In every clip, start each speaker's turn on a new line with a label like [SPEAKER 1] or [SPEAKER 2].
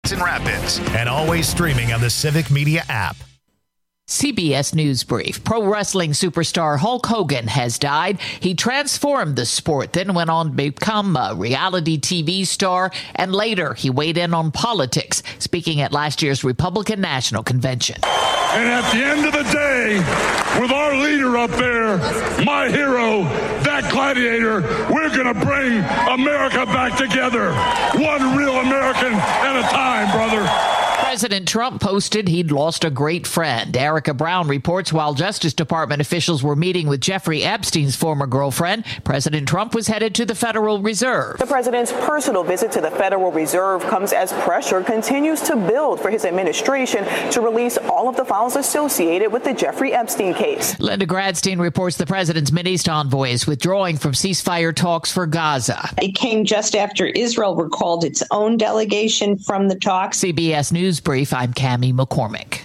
[SPEAKER 1] Cedar Rapids, and always streaming on the Civic Media app.
[SPEAKER 2] CBS News Brief. Pro wrestling superstar Hulk Hogan has died. He transformed the sport, then went on to become a reality TV star, and later he weighed in on politics, speaking at last year's Republican National Convention.
[SPEAKER 3] And at the end of the day, with our leader up there, my hero, that gladiator, we're going to bring America back together. One real American at a time, brother.
[SPEAKER 2] President Trump posted he'd lost a great friend. Erica Brown reports while Justice Department officials were meeting with Jeffrey Epstein's former girlfriend, President Trump was headed to the Federal Reserve.
[SPEAKER 4] The president's personal visit to the Federal Reserve comes as pressure continues to build for his administration to release all of the files associated with the Jeffrey Epstein case.
[SPEAKER 2] Linda Gradstein reports the president's Mideast envoy is withdrawing from ceasefire talks for Gaza.
[SPEAKER 5] It came just after Israel recalled its own delegation from the talks.
[SPEAKER 2] CBS News Brief, I'm Cammie McCormick.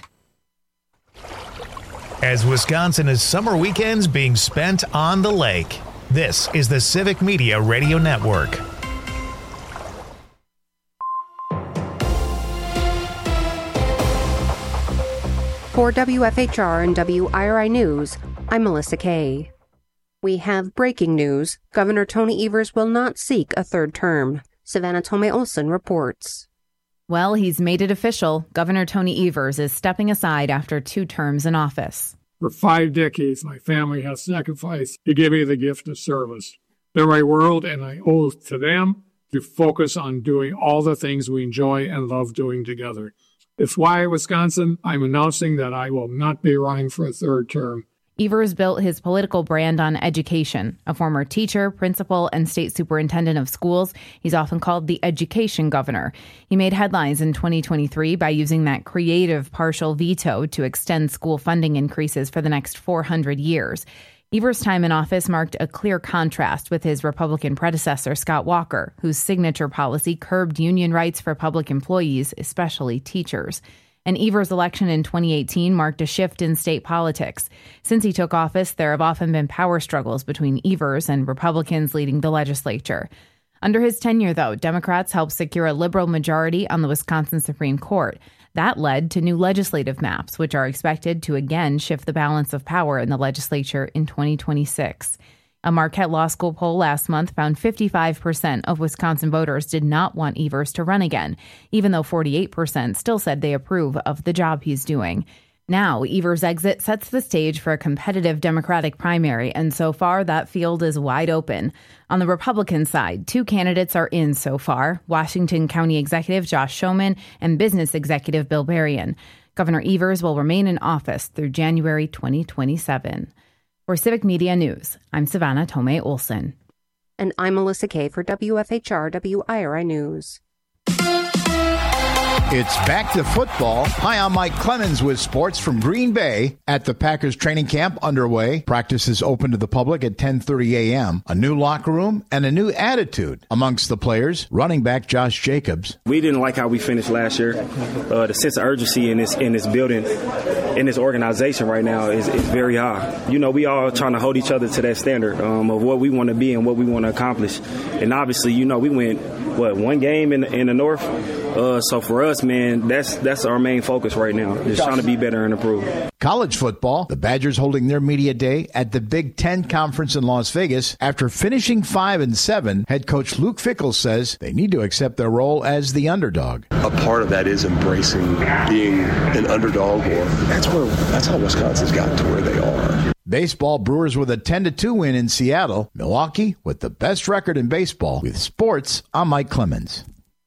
[SPEAKER 1] As Wisconsin is summer weekends being spent on the lake, this is the Civic Media Radio Network.
[SPEAKER 6] For WFHR and WIRI News, I'm Melissa Kay. We have breaking news. Governor Tony Evers will not seek a third term. Savannah Tomei-Olsen reports.
[SPEAKER 7] Well, he's made it official. Governor Tony Evers is stepping aside after 2 terms in office.
[SPEAKER 8] For 5 decades, my family has sacrificed to give me the gift of service. They're my world, and I owe it to them to focus on doing all the things we enjoy and love doing together. It's why, Wisconsin, I'm announcing that I will not be running for a third term.
[SPEAKER 7] Evers built his political brand on education. A former teacher, principal, and state superintendent of schools, he's often called the education governor. He made headlines in 2023 by using that creative partial veto to extend school funding increases for the next 400 years. Evers' time in office marked a clear contrast with his Republican predecessor, Scott Walker, whose signature policy curbed union rights for public employees, especially teachers. And Evers' election in 2018 marked a shift in state politics. Since he took office, there have often been power struggles between Evers and Republicans leading the legislature. Under his tenure, though, Democrats helped secure a liberal majority on the Wisconsin Supreme Court. That led to new legislative maps, which are expected to again shift the balance of power in the legislature in 2026. A Marquette Law School poll last month found 55% of Wisconsin voters did not want Evers to run again, even though 48% still said they approve of the job he's doing. Now, Evers' exit sets the stage for a competitive Democratic primary, and so far that field is wide open. On the Republican side, 2 candidates are in so far, Washington County Executive Josh Schoeman and Business Executive Bill Berrien. Governor Evers will remain in office through January 2027. For Civic Media News, I'm Savannah Tomei-Olsen.
[SPEAKER 6] And I'm Melissa Kay for WFHR WIRI News.
[SPEAKER 9] It's back to football. Hi, I'm Mike Clemens with sports from Green Bay. At the Packers training camp underway, practice is open to the public at 10:30 a.m. A new locker room and a new attitude amongst the players. Running back Josh Jacobs.
[SPEAKER 10] We didn't like how we finished last year. The sense of urgency in this building, in this organization right now is very high. You know, we all trying to hold each other to that standard of what we want to be and what we want to accomplish. And obviously, you know, we went, 1 game in the North? So for us, man, that's our main focus right now, just trying to be better and improve.
[SPEAKER 9] College football, the Badgers holding their media day at the Big Ten Conference in Las Vegas. After finishing 5-7, head coach Luke Fickell says they need to accept their role as the underdog.
[SPEAKER 11] A part of that is embracing being an underdog, or that's how Wisconsin's gotten to where they are.
[SPEAKER 9] Baseball, Brewers with a 10-2 win in Seattle. Milwaukee with the best record in baseball. With sports, I'm Mike Clemens.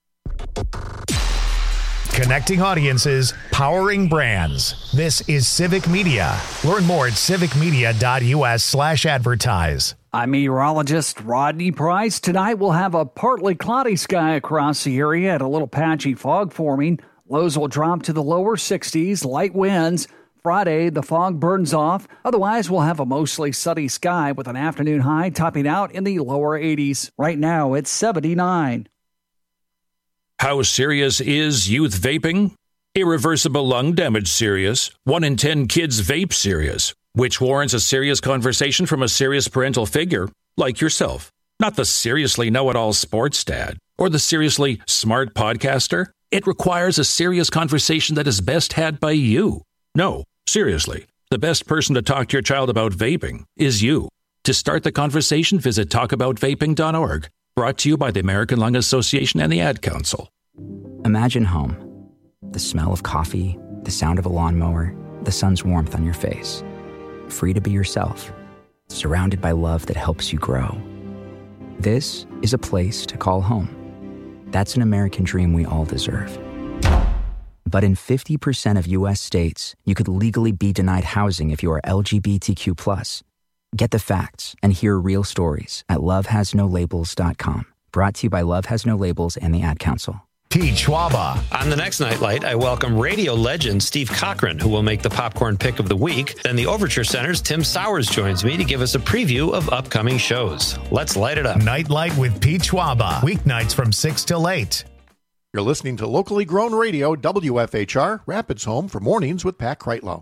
[SPEAKER 1] Connecting audiences, powering brands. This is Civic Media. Learn more at civicmedia.us/advertise.
[SPEAKER 12] I'm meteorologist Rodney Price. Tonight we'll have a partly cloudy sky across the area and a little patchy fog forming. Lows will drop to the lower 60s, light winds. Friday, the fog burns off. Otherwise, we'll have a mostly sunny sky with an afternoon high topping out in the lower 80s. Right now, it's 79.
[SPEAKER 13] How serious is youth vaping? Irreversible lung damage serious. 1 in 10 kids vape serious, which warrants a serious conversation from a serious parental figure like yourself. Not the seriously know-it-all sports dad or the seriously smart podcaster. It requires a serious conversation that is best had by you. No, seriously, the best person to talk to your child about vaping is you. To start the conversation, visit talkaboutvaping.org. Brought to you by the American Lung Association and the Ad Council.
[SPEAKER 14] Imagine home. The smell of coffee, the sound of a lawnmower, the sun's warmth on your face. Free to be yourself, surrounded by love that helps you grow. This is a place to call home. That's an American dream we all deserve. But in 50% of U.S. states, you could legally be denied housing if you are LGBTQ+. Get the facts and hear real stories at lovehasnolabels.com. Brought to you by Love Has No Labels and the Ad Council.
[SPEAKER 1] Pete Schwaba.
[SPEAKER 15] On the next Nightlight, I welcome radio legend Steve Cochran, who will make the popcorn pick of the week. Then the Overture Center's Tim Sowers joins me to give us a preview of upcoming shows. Let's light it up.
[SPEAKER 1] Nightlight with Pete Schwaba. Weeknights from 6 till 8.
[SPEAKER 16] You're listening to locally grown radio, WFHR, Rapids Home for Mornings with Pat Kreitlow.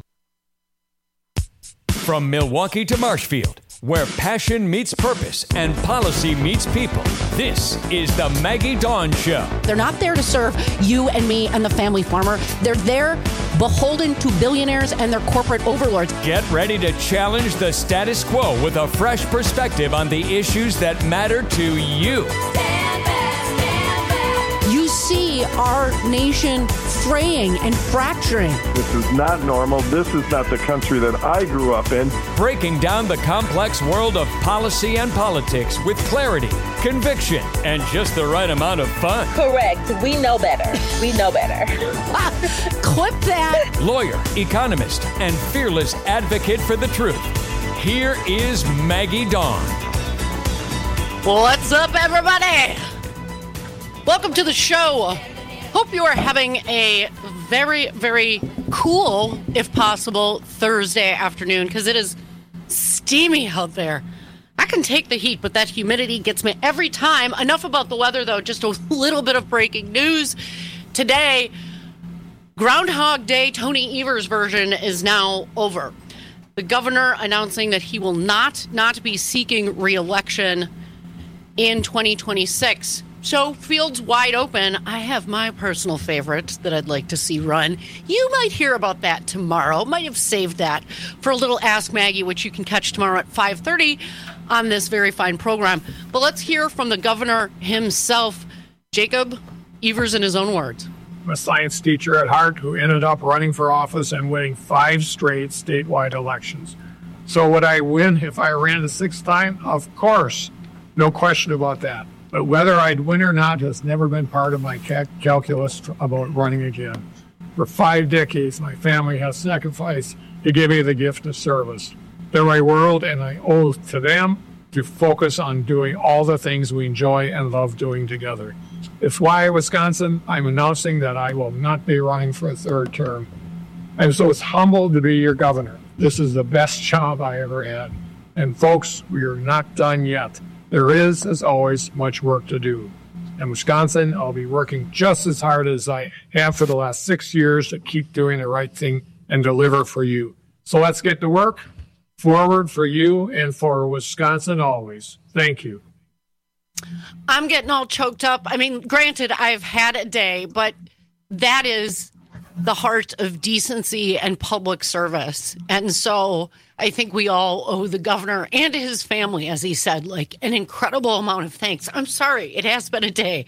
[SPEAKER 17] From Milwaukee to Marshfield, where passion meets purpose and policy meets people, this is the Maggie Dawn Show.
[SPEAKER 18] They're not there to serve you and me and the family farmer. They're there beholden to billionaires and their corporate overlords.
[SPEAKER 17] Get ready to challenge the status quo with a fresh perspective on the issues that matter to you.
[SPEAKER 18] You see our nation fraying and fracturing.
[SPEAKER 19] This is not normal. This is not the country that I grew up in.
[SPEAKER 17] Breaking down the complex world of policy and politics with clarity, conviction, and just the right amount of fun.
[SPEAKER 20] Correct. We know better. We know better.
[SPEAKER 18] Clip that.
[SPEAKER 17] Lawyer, economist, and fearless advocate for the truth. Here is Maggie Dawn.
[SPEAKER 21] What's up, everybody? Welcome to the show. Hope you are having a very, very cool, if possible, Thursday afternoon, because it is steamy out there. I can take the heat, but that humidity gets me every time. Enough about the weather, though. Just a little bit of breaking news. Today, Groundhog Day, Tony Evers' version, is now over. The governor announcing that he will not be seeking re-election in 2026. So, fields wide open. I have my personal favorite that I'd like to see run. You might hear about that tomorrow. Might have saved that for a little Ask Maggie, which you can catch tomorrow at 5:30 on this very fine program. But let's hear from the governor himself, Jacob Evers, in his own words.
[SPEAKER 8] I'm a science teacher at heart who ended up running for office and winning 5 straight statewide elections. So would I win if I ran the 6th time? Of course. No question about that. But whether I'd win or not has never been part of my calculus about running again. For 5 decades, my family has sacrificed to give me the gift of service. They're my world, and I owe it to them to focus on doing all the things we enjoy and love doing together. It's why, Wisconsin, I'm announcing that I will not be running for a 3rd term. I'm so humbled to be your governor. This is the best job I ever had. And folks, we are not done yet. There is, as always, much work to do. In Wisconsin, I'll be working just as hard as I have for the last 6 years to keep doing the right thing and deliver for you. So let's get to work. Forward for you and for Wisconsin always. Thank you.
[SPEAKER 21] I'm getting all choked up. I mean, granted, I've had a day, but that is the heart of decency and public service. And so I think we all owe the governor and his family, as he said, like an incredible amount of thanks. I'm sorry, it has been a day.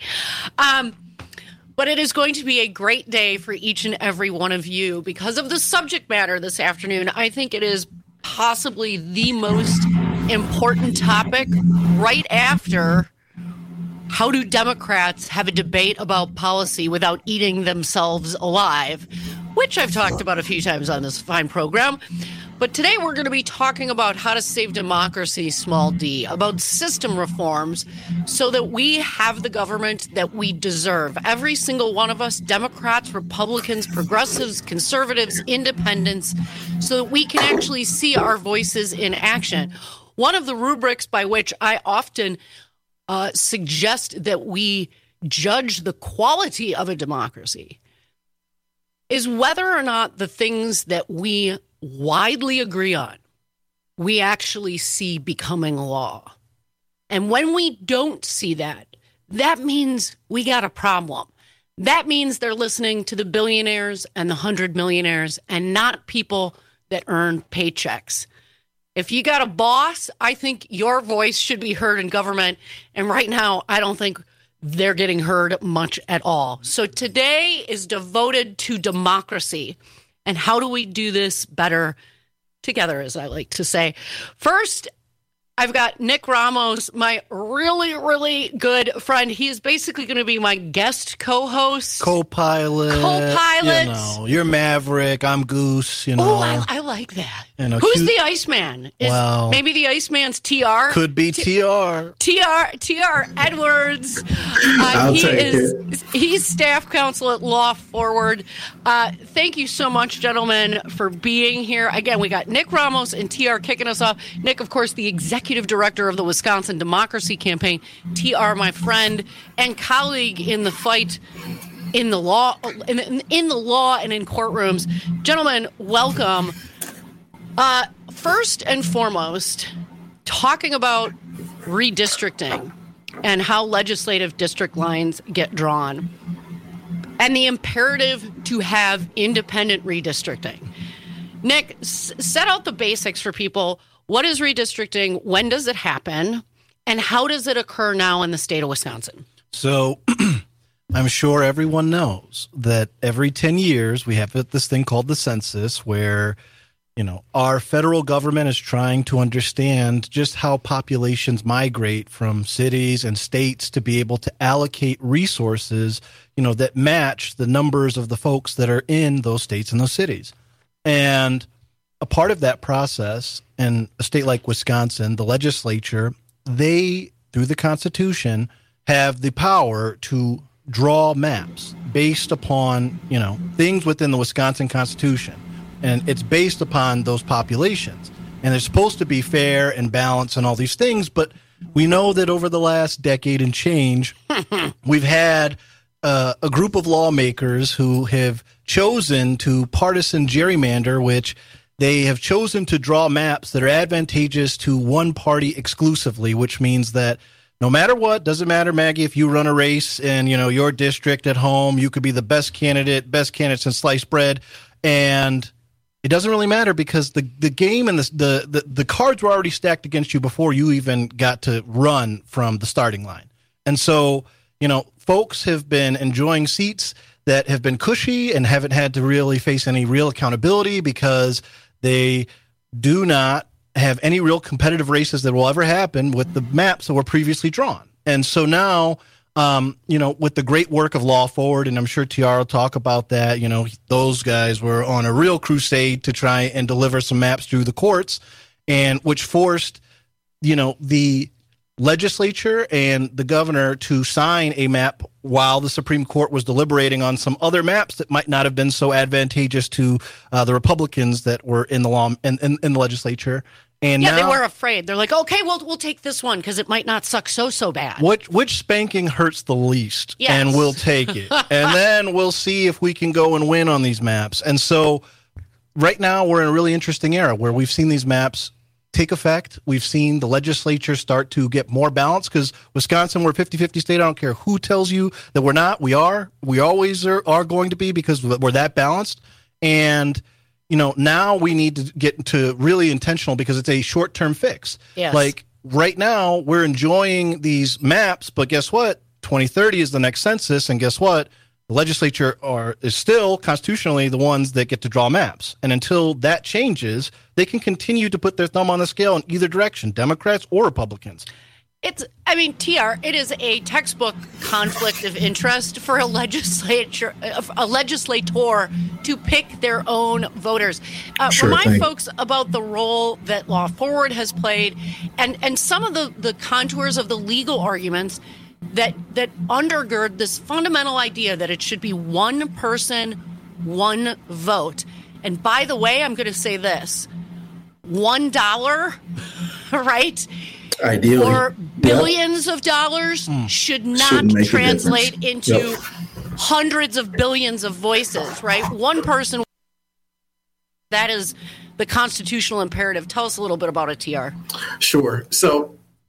[SPEAKER 21] But it is going to be a great day for each and every one of you because of the subject matter this afternoon. I think it is possibly the most important topic right after how do Democrats have a debate about policy without eating themselves alive, which I've talked about a few times on this fine program. But today we're going to be talking about how to save democracy, small d, about system reforms so that we have the government that we deserve. Every single one of us, Democrats, Republicans, progressives, conservatives, independents, so that we can actually see our voices in action. One of the rubrics by which I often suggest that we judge the quality of a democracy is whether or not the things that we widely agree on, we actually see becoming law. And when we don't see that, that means we got a problem. that means they're listening to the billionaires and the 100 millionaires and not people that earn paychecks. If you got a boss, I think your voice should be heard in government. And right now, I don't think they're getting heard much at all. So today is devoted to democracy. And how do we do this better together, as I like to say? First, I've got Nick Ramos, my really, really good friend. He is basically going to be my guest co-host.
[SPEAKER 3] Co-pilot. You know, you're Maverick. I'm Goose. You know.
[SPEAKER 21] Oh, I like that. You know, who's the Iceman? Maybe the Iceman's TR?
[SPEAKER 3] Could be TR.
[SPEAKER 21] TR Edwards. He's staff counsel at Law Forward. Thank you so much, gentlemen, for being here. Again, we got Nick Ramos and TR kicking us off. Nick, of course, the executive director of the Wisconsin Democracy Campaign. TR, my friend and colleague in the fight in the law, in the law and in courtrooms. Gentlemen, welcome. First and foremost, talking about redistricting and how legislative district lines get drawn and the imperative to have independent redistricting. Nick, set out the basics for people. What is redistricting? When does it happen? And how does it occur now in the state of Wisconsin?
[SPEAKER 3] So I'm sure everyone knows that every 10 years we have this thing called the census where, you know, our federal government is trying to understand just how populations migrate from cities and states to be able to allocate resources, you know, that match the numbers of the folks that are in those states and those cities. And a part of that process in a state like Wisconsin, the legislature, they, through the Constitution, have the power to draw maps based upon, you know, things within the Wisconsin Constitution. And it's based upon those populations. And they're supposed to be fair and balanced and all these things. But we know that over the last decade and change, we've had a group of lawmakers who have chosen to partisan gerrymander, which they have chosen to draw maps that are advantageous to one party exclusively, which means that no matter what, doesn't matter, Maggie, if you run a race in, you know, your district at home, you could be the best candidate since sliced bread, and it doesn't really matter because the game and the cards were already stacked against you before you even got to run from the starting line. And so, you know, folks have been enjoying seats that have been cushy and haven't had to really face any real accountability because they do not have any real competitive races that will ever happen with the maps that were previously drawn. And so now, you know, with the great work of Law Forward, and I'm sure TR will talk about that, you know, those guys were on a real crusade to try and deliver some maps through the courts, and which forced, you know, the legislature and the governor to sign a map while the Supreme Court was deliberating on some other maps that might not have been so advantageous to the Republicans that were in the law in the legislature. And
[SPEAKER 21] yeah,
[SPEAKER 3] now,
[SPEAKER 21] they were afraid. They're like, okay, we'll take this one because it might not suck so bad.
[SPEAKER 3] Which spanking hurts the least?
[SPEAKER 21] Yes.
[SPEAKER 3] And we'll take it. And then we'll see if we can go and win on these maps. And so right now we're in a really interesting era where we've seen these maps take effect. We've seen the legislature start to get more balanced because Wisconsin, we're a 50-50 state. I don't care who tells you that we're not. We are. We always are going to be because we're that balanced. And you know, now we need to get to really intentional because it's a short-term fix.
[SPEAKER 21] Yes.
[SPEAKER 3] Like right now, we're enjoying these maps, but guess what? 2030 is the next census, and guess what? The legislature is still constitutionally the ones that get to draw maps. And until that changes, they can continue to put their thumb on the scale in either direction, Democrats or Republicans.
[SPEAKER 21] TR, it is a textbook conflict of interest for a legislator to pick their own voters. Remind folks about the role that Law Forward has played and some of the contours of the legal arguments that undergird this fundamental idea that it should be one person, one vote. And by the way, I'm going to say this, $1, right?
[SPEAKER 22] Ideally,
[SPEAKER 21] or billions of dollars should not translate into hundreds of billions of voices, right? One person, that is the constitutional imperative. Tell us a little bit about it, TR.
[SPEAKER 22] Sure. So,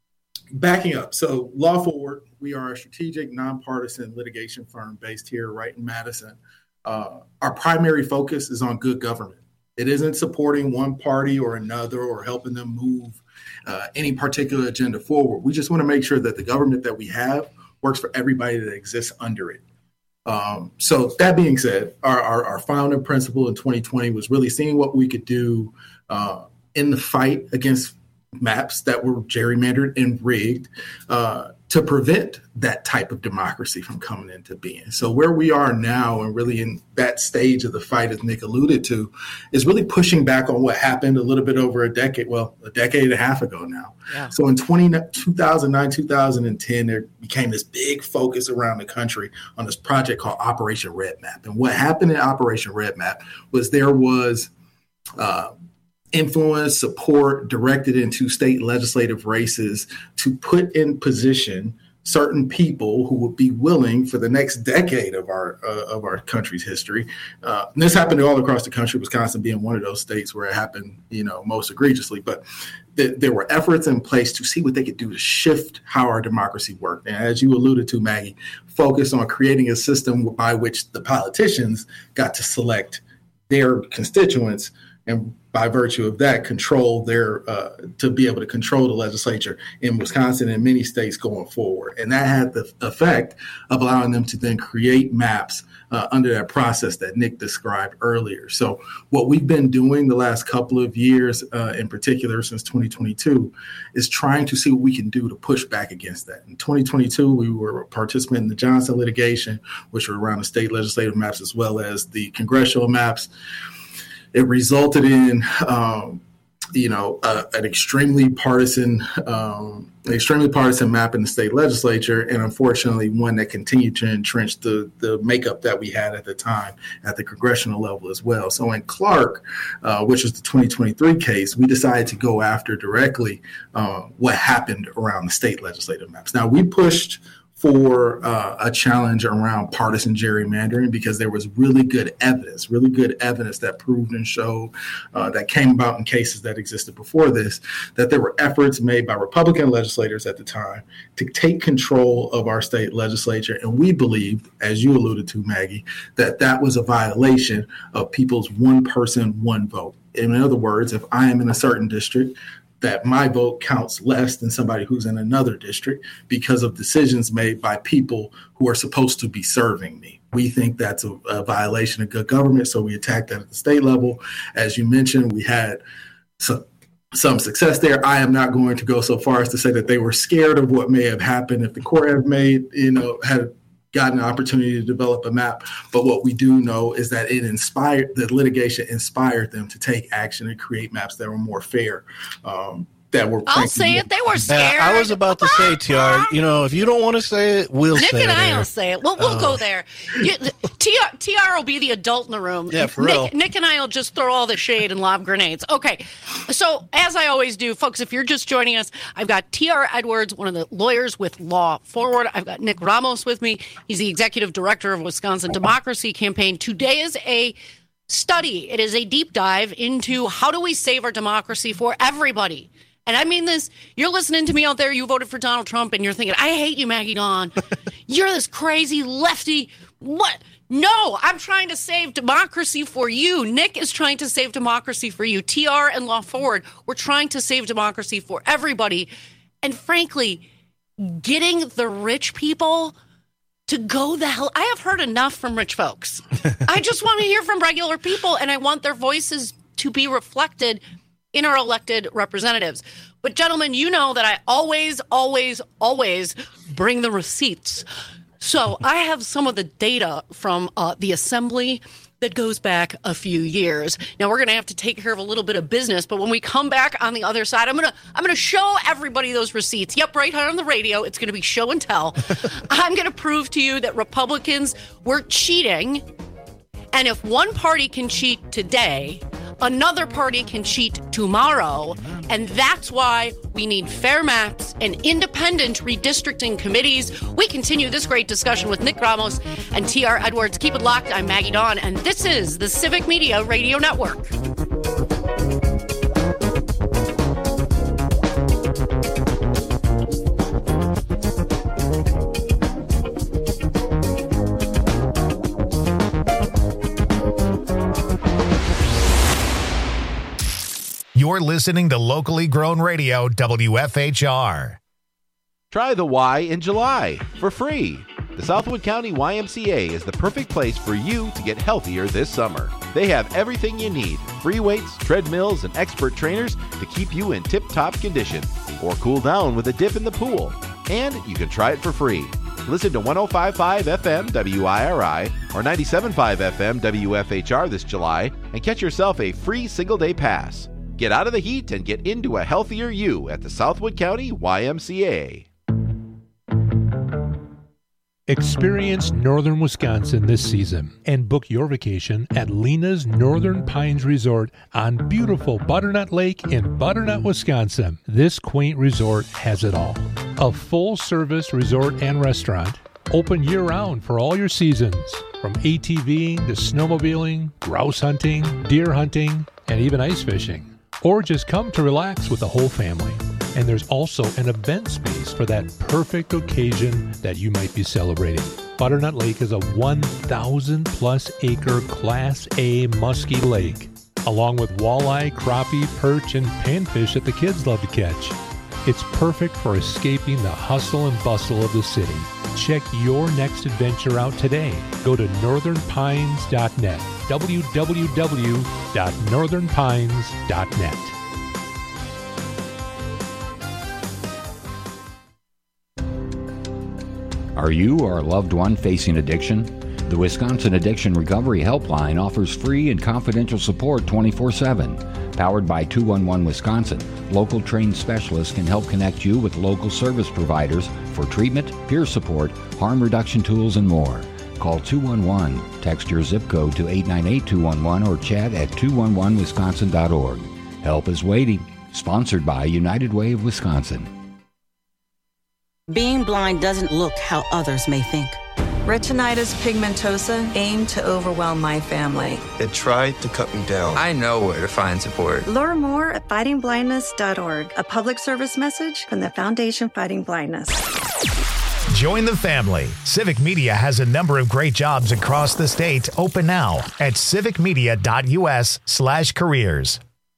[SPEAKER 4] backing up. So Law Forward, we are a strategic, nonpartisan litigation firm based here right in Madison. Our primary focus is on good government. It isn't supporting one party or another or helping them move any particular agenda forward. We just want to make sure that the government that we have works for everybody that exists under it. So that being said, our founding principle in 2020 was really seeing what we could do in the fight against maps that were gerrymandered and rigged to prevent that type of democracy from coming into being. So where we are now and really in that stage of the fight, as Nick alluded to, is really pushing back on what happened a little bit over a decade and a half ago now. Yeah. So in 2009, 2010, there became this big focus around the country on this project called Operation Red Map. And what happened in Operation Red Map was there was influence, support directed into state legislative races to put in position certain people who would be willing for the next decade of our country's history. And this happened all across the country, Wisconsin being one of those states where it happened, most egregiously. But there were efforts in place to see what they could do to shift how our democracy worked. And as you alluded to, Maggie, focus on creating a system by which the politicians got to select their constituents and by virtue of that, control to be able to control the legislature in Wisconsin and many states going forward. And that had the effect of allowing them to then create maps under that process that Nick described earlier. So what we've been doing the last couple of years, in particular since 2022, is trying to see what we can do to push back against that. In 2022, we were a participant in the Johnson litigation, which were around the state legislative maps as well as the congressional maps. It resulted in, an extremely partisan map in the state legislature, and unfortunately, one that continued to entrench the makeup that we had at the time at the congressional level as well. So in Clark, which is the 2023 case, we decided to go after directly what happened around the state legislative maps. Now, we pushed for a challenge around partisan gerrymandering because there was really good evidence that proved and showed that came about in cases that existed before this, that there were efforts made by Republican legislators at the time to take control of our state legislature. And we believed, as you alluded to, Maggie, that was a violation of people's one person, one vote. In other words, if I am in a certain district, that my vote counts less than somebody who's in another district because of decisions made by people who are supposed to be serving me. We think that's a violation of good government, so we attacked that at the state level. As you mentioned, we had some success there. I am not going to go so far as to say that they were scared of what may have happened if the court had gotten an opportunity to develop a map. But what we do know is that the litigation inspired them to take action and create maps that were more fair.
[SPEAKER 21] I'll say it. They were scared.
[SPEAKER 3] I was about to say, TR, if you don't want to say it, we'll say it.
[SPEAKER 21] Nick and I will say it. We'll go there. TR will be the adult in the room.
[SPEAKER 3] Yeah, for real.
[SPEAKER 21] Nick and I will just throw all the shade and lob grenades. Okay. So, as I always do, folks, if you're just joining us, I've got TR Edwards, one of the lawyers with Law Forward. I've got Nick Ramos with me. He's the executive director of Wisconsin Democracy Campaign. Today is a study. It is a deep dive into how do we save our democracy for everybody. And I mean this, you're listening to me out there, you voted for Donald Trump, and you're thinking, I hate you, Maggie Dawn. You're this crazy lefty. What? No, I'm trying to save democracy for you. Nick is trying to save democracy for you. TR and Law Forward, we're trying to save democracy for everybody. And frankly, getting the rich people to go the hell. I have heard enough from rich folks. I just want to hear from regular people, and I want their voices to be reflected in our elected representatives. But gentlemen, you know that I always, always, always bring the receipts. So I have some of the data from the assembly that goes back a few years. Now we're going to have to take care of a little bit of business, but when we come back on the other side, I'm going to show everybody those receipts. Yep, right here on the radio. It's going to be show and tell. I'm going to prove to you that Republicans were cheating. And if one party can cheat today, another party can cheat tomorrow. And that's why we need fair maps and independent redistricting committees. We continue this great discussion with Nick Ramos and TR Edwards. Keep it locked. I'm Maggie Dawn, and this is the Civic Media Radio Network.
[SPEAKER 1] You're listening to locally grown radio WFHR.
[SPEAKER 5] Try the Y in July for free. The Southwood County YMCA is the perfect place for you to get healthier this summer. They have everything you need: free weights, treadmills, and expert trainers to keep you in tip-top condition. Or cool down with a dip in the pool. And you can try it for free. Listen to 105.5 FM WIRI or 97.5 FM WFHR this July and catch yourself a free single-day pass. Get out of the heat and get into a healthier you at the Southwood County YMCA.
[SPEAKER 22] Experience northern Wisconsin this season and book your vacation at Lena's Northern Pines Resort on beautiful Butternut Lake in Butternut, Wisconsin. This quaint resort has it all. A full-service resort and restaurant, open year-round for all your seasons, from ATVing to snowmobiling, grouse hunting, deer hunting, and even ice fishing. Or just come to relax with the whole family. And there's also an event space for that perfect occasion that you might be celebrating. Butternut Lake is a 1,000-plus acre Class A musky lake, along with walleye, crappie, perch, and panfish that the kids love to catch. It's perfect for escaping the hustle and bustle of the city. Check your next adventure out today. Go to northernpines.net, www.northernpines.net.
[SPEAKER 23] Are you or a loved one facing addiction? The Wisconsin Addiction Recovery Helpline offers free and confidential support 24/7. Powered by 211 Wisconsin, local trained specialists can help connect you with local service providers for treatment, peer support, harm reduction tools, and more. Call 211, text your zip code to 898-211, or chat at 211wisconsin.org. Help is waiting. Sponsored by United Way of Wisconsin.
[SPEAKER 24] Being blind doesn't look how others may think.
[SPEAKER 25] Retinitis pigmentosa aimed to overwhelm my family.
[SPEAKER 26] It tried to cut me down. I know where to find support.
[SPEAKER 27] Learn more at fightingblindness.org, a public service message from the Foundation Fighting Blindness.
[SPEAKER 1] Join the family. Civic Media has a number of great jobs across the state open now at civicmedia.us/careers.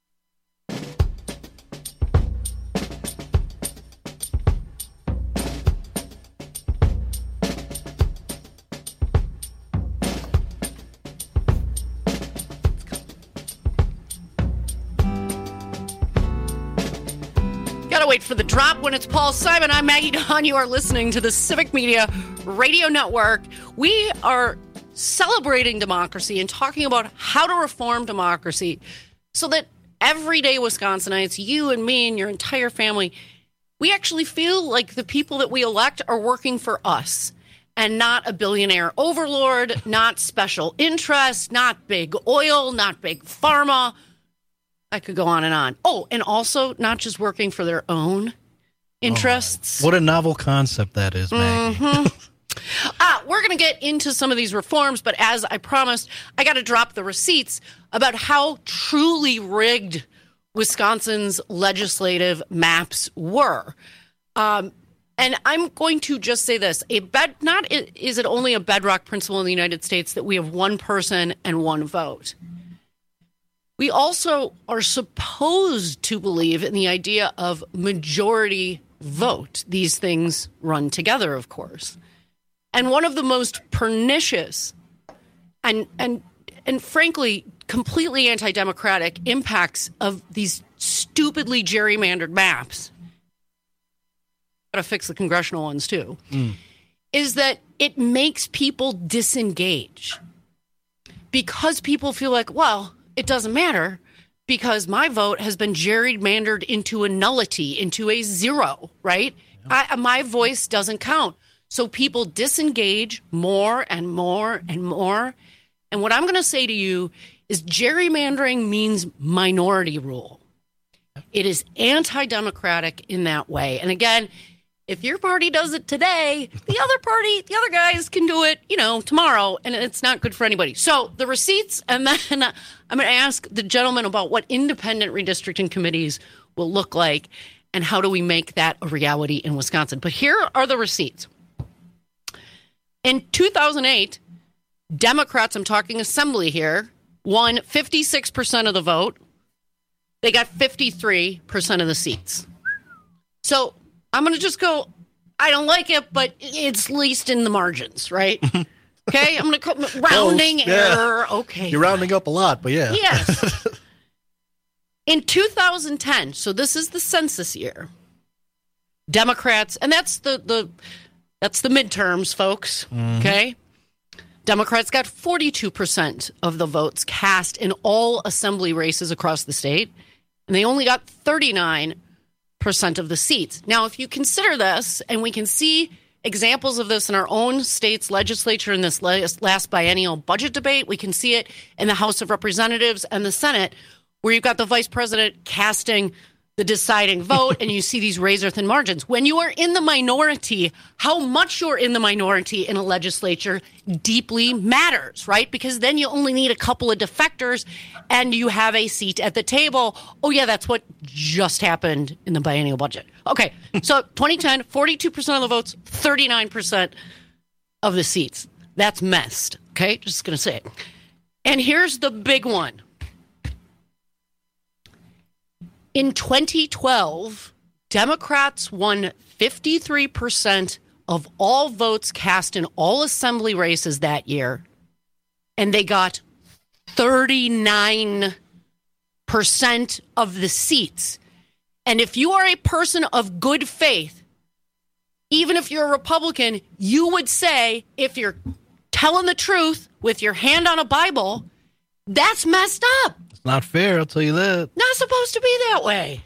[SPEAKER 21] Wait for the drop when it's Paul Simon. I'm Maggie Dawn. You are listening to the Civic Media Radio Network. We are celebrating democracy and talking about how to reform democracy so that everyday Wisconsinites, you and me and your entire family, we actually feel like the people that we elect are working for us and not a billionaire overlord, not special interests, not big oil, not big pharma. I could go on and on. Oh, and also not just working for their own interests.
[SPEAKER 3] What a novel concept that is, Maggie.
[SPEAKER 21] Mm-hmm. We're going to get into some of these reforms, but as I promised, I got to drop the receipts about how truly rigged Wisconsin's legislative maps were. And I'm going to just say this. Is it only a bedrock principle in the United States that we have one person and one vote? We also are supposed to believe in the idea of majority vote. These things run together, of course. And one of the most pernicious and frankly, completely anti-democratic impacts of these stupidly gerrymandered maps, got to fix the congressional ones too, is that it makes people disengage. Because people feel like, well, it doesn't matter because my vote has been gerrymandered into a nullity, into a zero, right? My voice doesn't count. So people disengage more and more and more. And what I'm going to say to you is gerrymandering means minority rule. It is anti-democratic in that way. And again, if your party does it today, the other guys can do it, tomorrow, and it's not good for anybody. So the receipts, and then I'm going to ask the gentleman about what independent redistricting committees will look like and how do we make that a reality in Wisconsin. But here are the receipts. In 2008, Democrats, I'm talking assembly here, won 56% of the vote. They got 53% of the seats. So I'm going to just go, I don't like it, but it's least in the margins, right? Okay, I'm going to call rounding error. Okay.
[SPEAKER 3] You're rounding up a lot, but yeah.
[SPEAKER 21] Yes. In 2010, so this is the census year, Democrats, and that's the midterms, folks, okay? Democrats got 42% of the votes cast in all assembly races across the state, and they only got 39% of the seats. Now, if you consider this, and we can see examples of this in our own state's legislature in this last biennial budget debate, we can see it in the House of Representatives and the Senate, where you've got the vice president casting the deciding vote, and you see these razor-thin margins. When you are in the minority, how much you're in the minority in a legislature deeply matters, right? Because then you only need a couple of defectors, and you have a seat at the table. Oh, yeah, that's what just happened in the biennial budget. Okay, so 2010, 42% of the votes, 39% of the seats. That's messed, okay? Just going to say it. And here's the big one. In 2012, Democrats won 53% of all votes cast in all assembly races that year, and they got 39% of the seats. And if you are a person of good faith, even if you're a Republican, you would say, if you're telling the truth with your hand on a Bible, that's messed up.
[SPEAKER 3] Not fair, I'll tell you that.
[SPEAKER 21] Not supposed to be that way.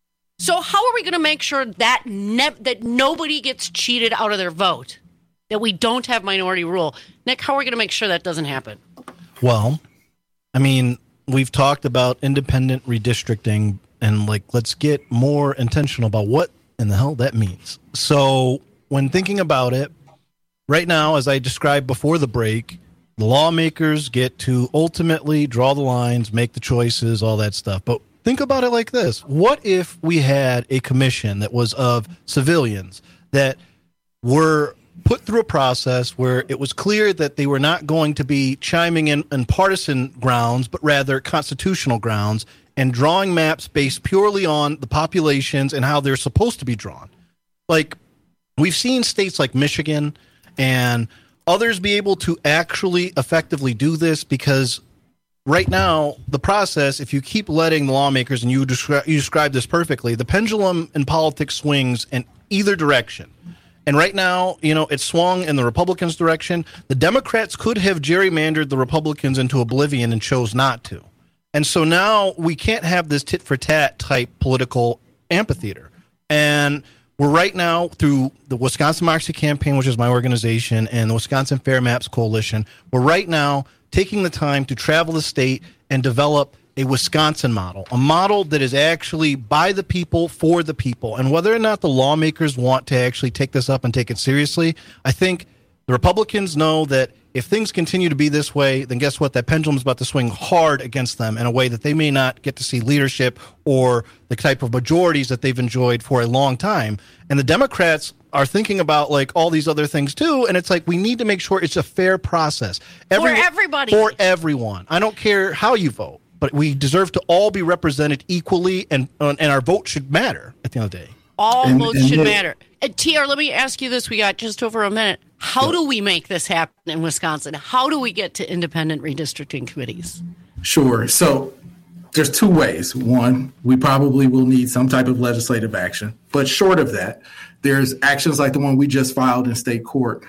[SPEAKER 21] So how are we going to make sure that that nobody gets cheated out of their vote? That we don't have minority rule? Nick, how are we going to make sure that doesn't happen?
[SPEAKER 3] Well, I mean, we've talked about independent redistricting, and let's get more intentional about what in the hell that means. So when thinking about it, right now, as I described before the break, the lawmakers get to ultimately draw the lines, make the choices, all that stuff. But think about it like this. What if we had a commission that was of civilians that were put through a process where it was clear that they were not going to be chiming in on partisan grounds, but rather constitutional grounds, and drawing maps based purely on the populations and how they're supposed to be drawn? Like, we've seen states like Michigan and others be able to actually effectively do this, because right now, the process, if you keep letting the lawmakers, and you describe this perfectly, the pendulum in politics swings in either direction. And right now, it's swung in the Republicans' direction. The Democrats could have gerrymandered the Republicans into oblivion and chose not to. And so now we can't have this tit-for-tat type political amphitheater. And we're right now, through the Wisconsin Democracy Campaign, which is my organization, and the Wisconsin Fair Maps Coalition, we're right now taking the time to travel the state and develop a Wisconsin model, a model that is actually by the people, for the people. And whether or not the lawmakers want to actually take this up and take it seriously, I think the Republicans know that if things continue to be this way, then guess what? That pendulum is about to swing hard against them in a way that they may not get to see leadership or the type of majorities that they've enjoyed for a long time. And the Democrats are thinking about all these other things too. And it's we need to make sure it's a fair process.
[SPEAKER 21] For everybody.
[SPEAKER 3] For everyone. I don't care how you vote, but we deserve to all be represented equally, and our vote should matter at the end of the day.
[SPEAKER 21] All votes should matter. TR, let me ask you this. We got just over a minute. How do we make this happen in Wisconsin? How do we get to independent redistricting committees?
[SPEAKER 4] Sure. So there's two ways. One, we probably will need some type of legislative action. But short of that, there's actions like the one we just filed in state court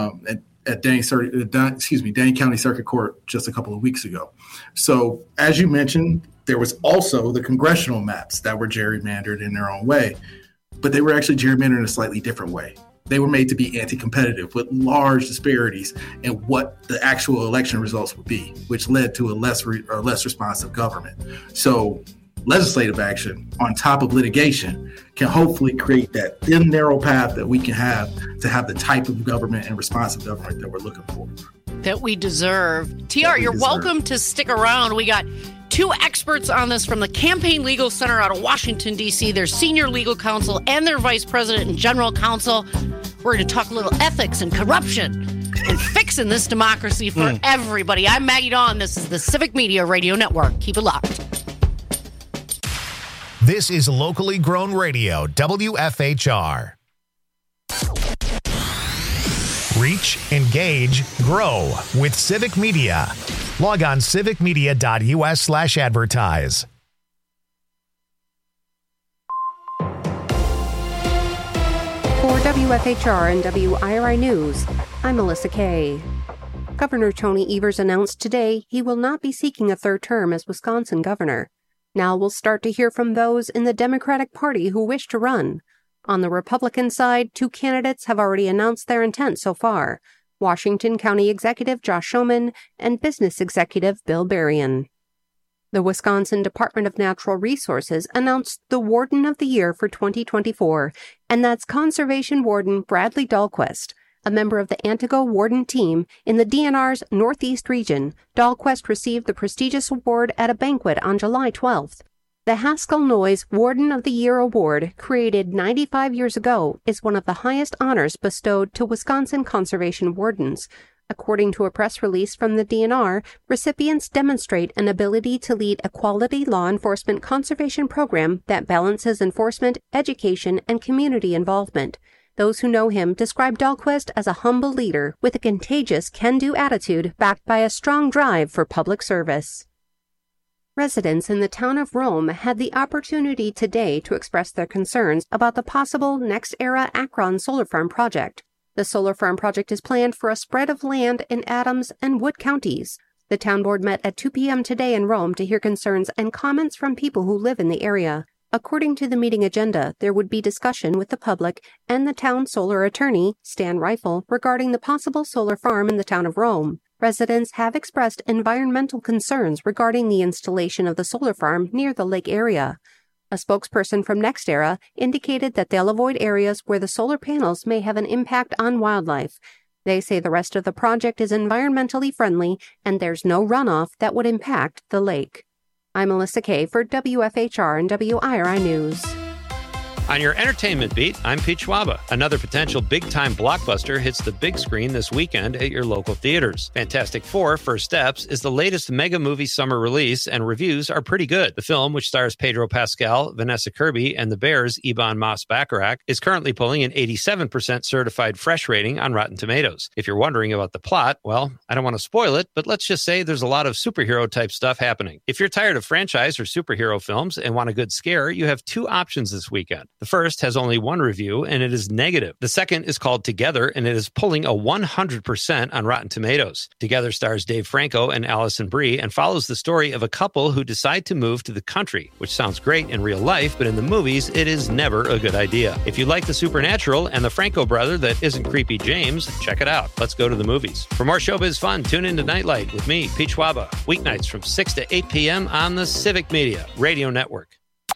[SPEAKER 4] at Dane County Circuit Court just a couple of weeks ago. So as you mentioned, there was also the congressional maps that were gerrymandered in their own way, but they were actually gerrymandered in a slightly different way. They were made to be anti-competitive with large disparities in what the actual election results would be, which led to a less responsive government. So legislative action on top of litigation can hopefully create that thin, narrow path that we can have to have the type of government and responsive government that we're looking for.
[SPEAKER 21] That we deserve. TR, you're welcome to stick around. We got two experts on this from the Campaign Legal Center out of Washington, D.C., their senior legal counsel and their vice president and general counsel. We're going to talk a little ethics and corruption and fixing this democracy for everybody. I'm Maggie Dawn. This is the Civic Media Radio Network. Keep it locked.
[SPEAKER 1] This is locally grown radio, WFHR. Reach, engage, grow with Civic Media. Log on civicmedia.us/advertise.
[SPEAKER 2] For WFHR and WIRI News, I'm Melissa Kay. Governor Tony Evers announced today he will not be seeking a third term as Wisconsin governor. Now we'll start to hear from those in the Democratic Party who wish to run. On the Republican side, 2 candidates have already announced their intent so far: Washington County Executive Josh Schoemann and Business Executive Bill Berrien. The Wisconsin Department of Natural Resources announced the Warden of the Year for 2024, and that's Conservation Warden Bradley Dahlquist. A member of the Antigo Warden team in the DNR's Northeast region, Dahlquist received the prestigious award at a banquet on July 12th. The Haskell Noyes Warden of the Year Award, created 95 years ago, is one of the highest honors bestowed to Wisconsin conservation wardens. According to a press release from the DNR, recipients demonstrate an ability to lead a quality law enforcement conservation program that balances enforcement, education, and community involvement. Those who know him describe Dahlquist as a humble leader with a contagious can-do attitude backed by a strong drive for public service. Residents in the town of Rome had the opportunity today to express their concerns about the possible NextEra Akron solar farm project. The solar farm project is planned for a spread of land in Adams and Wood counties. The town board met at 2 p.m. today in Rome to hear concerns and comments from people who live in the area. According to the meeting agenda, there would be discussion with the public and the town solar attorney, Stan Reifel, regarding the possible solar farm in the town of Rome. Residents have expressed environmental concerns regarding the installation of the solar farm near the lake area. A spokesperson from NextEra indicated that they'll avoid areas where the solar panels may have an impact on wildlife. They say the rest of the project is environmentally friendly and there's no runoff that would impact the lake. I'm Melissa Kay for WFHR and WIRI News.
[SPEAKER 15] On your entertainment beat, I'm Pete Schwaba. Another potential big-time blockbuster hits the big screen this weekend at your local theaters. Fantastic Four: First Steps is the latest mega movie summer release, and reviews are pretty good. The film, which stars Pedro Pascal, Vanessa Kirby, and the Bears' Ebon Moss-Bacharach, is currently pulling an 87% certified fresh rating on Rotten Tomatoes. If you're wondering about the plot, well, I don't want to spoil it, but let's just say there's a lot of superhero-type stuff happening. If you're tired of franchise or superhero films and want a good scare, you have 2 options this weekend. The first has only 1 review, and it is negative. The second is called Together, and it is pulling a 100% on Rotten Tomatoes. Together stars Dave Franco and Allison Brie and follows the story of a couple who decide to move to the country, which sounds great in real life, but in the movies, it is never a good idea. If you like the supernatural and the Franco brother that isn't Creepy James, check it out. Let's go to the movies. For more showbiz fun, tune into Nightlight with me, Pete Schwaba, weeknights from 6 to 8 p.m. on the Civic Media Radio Network.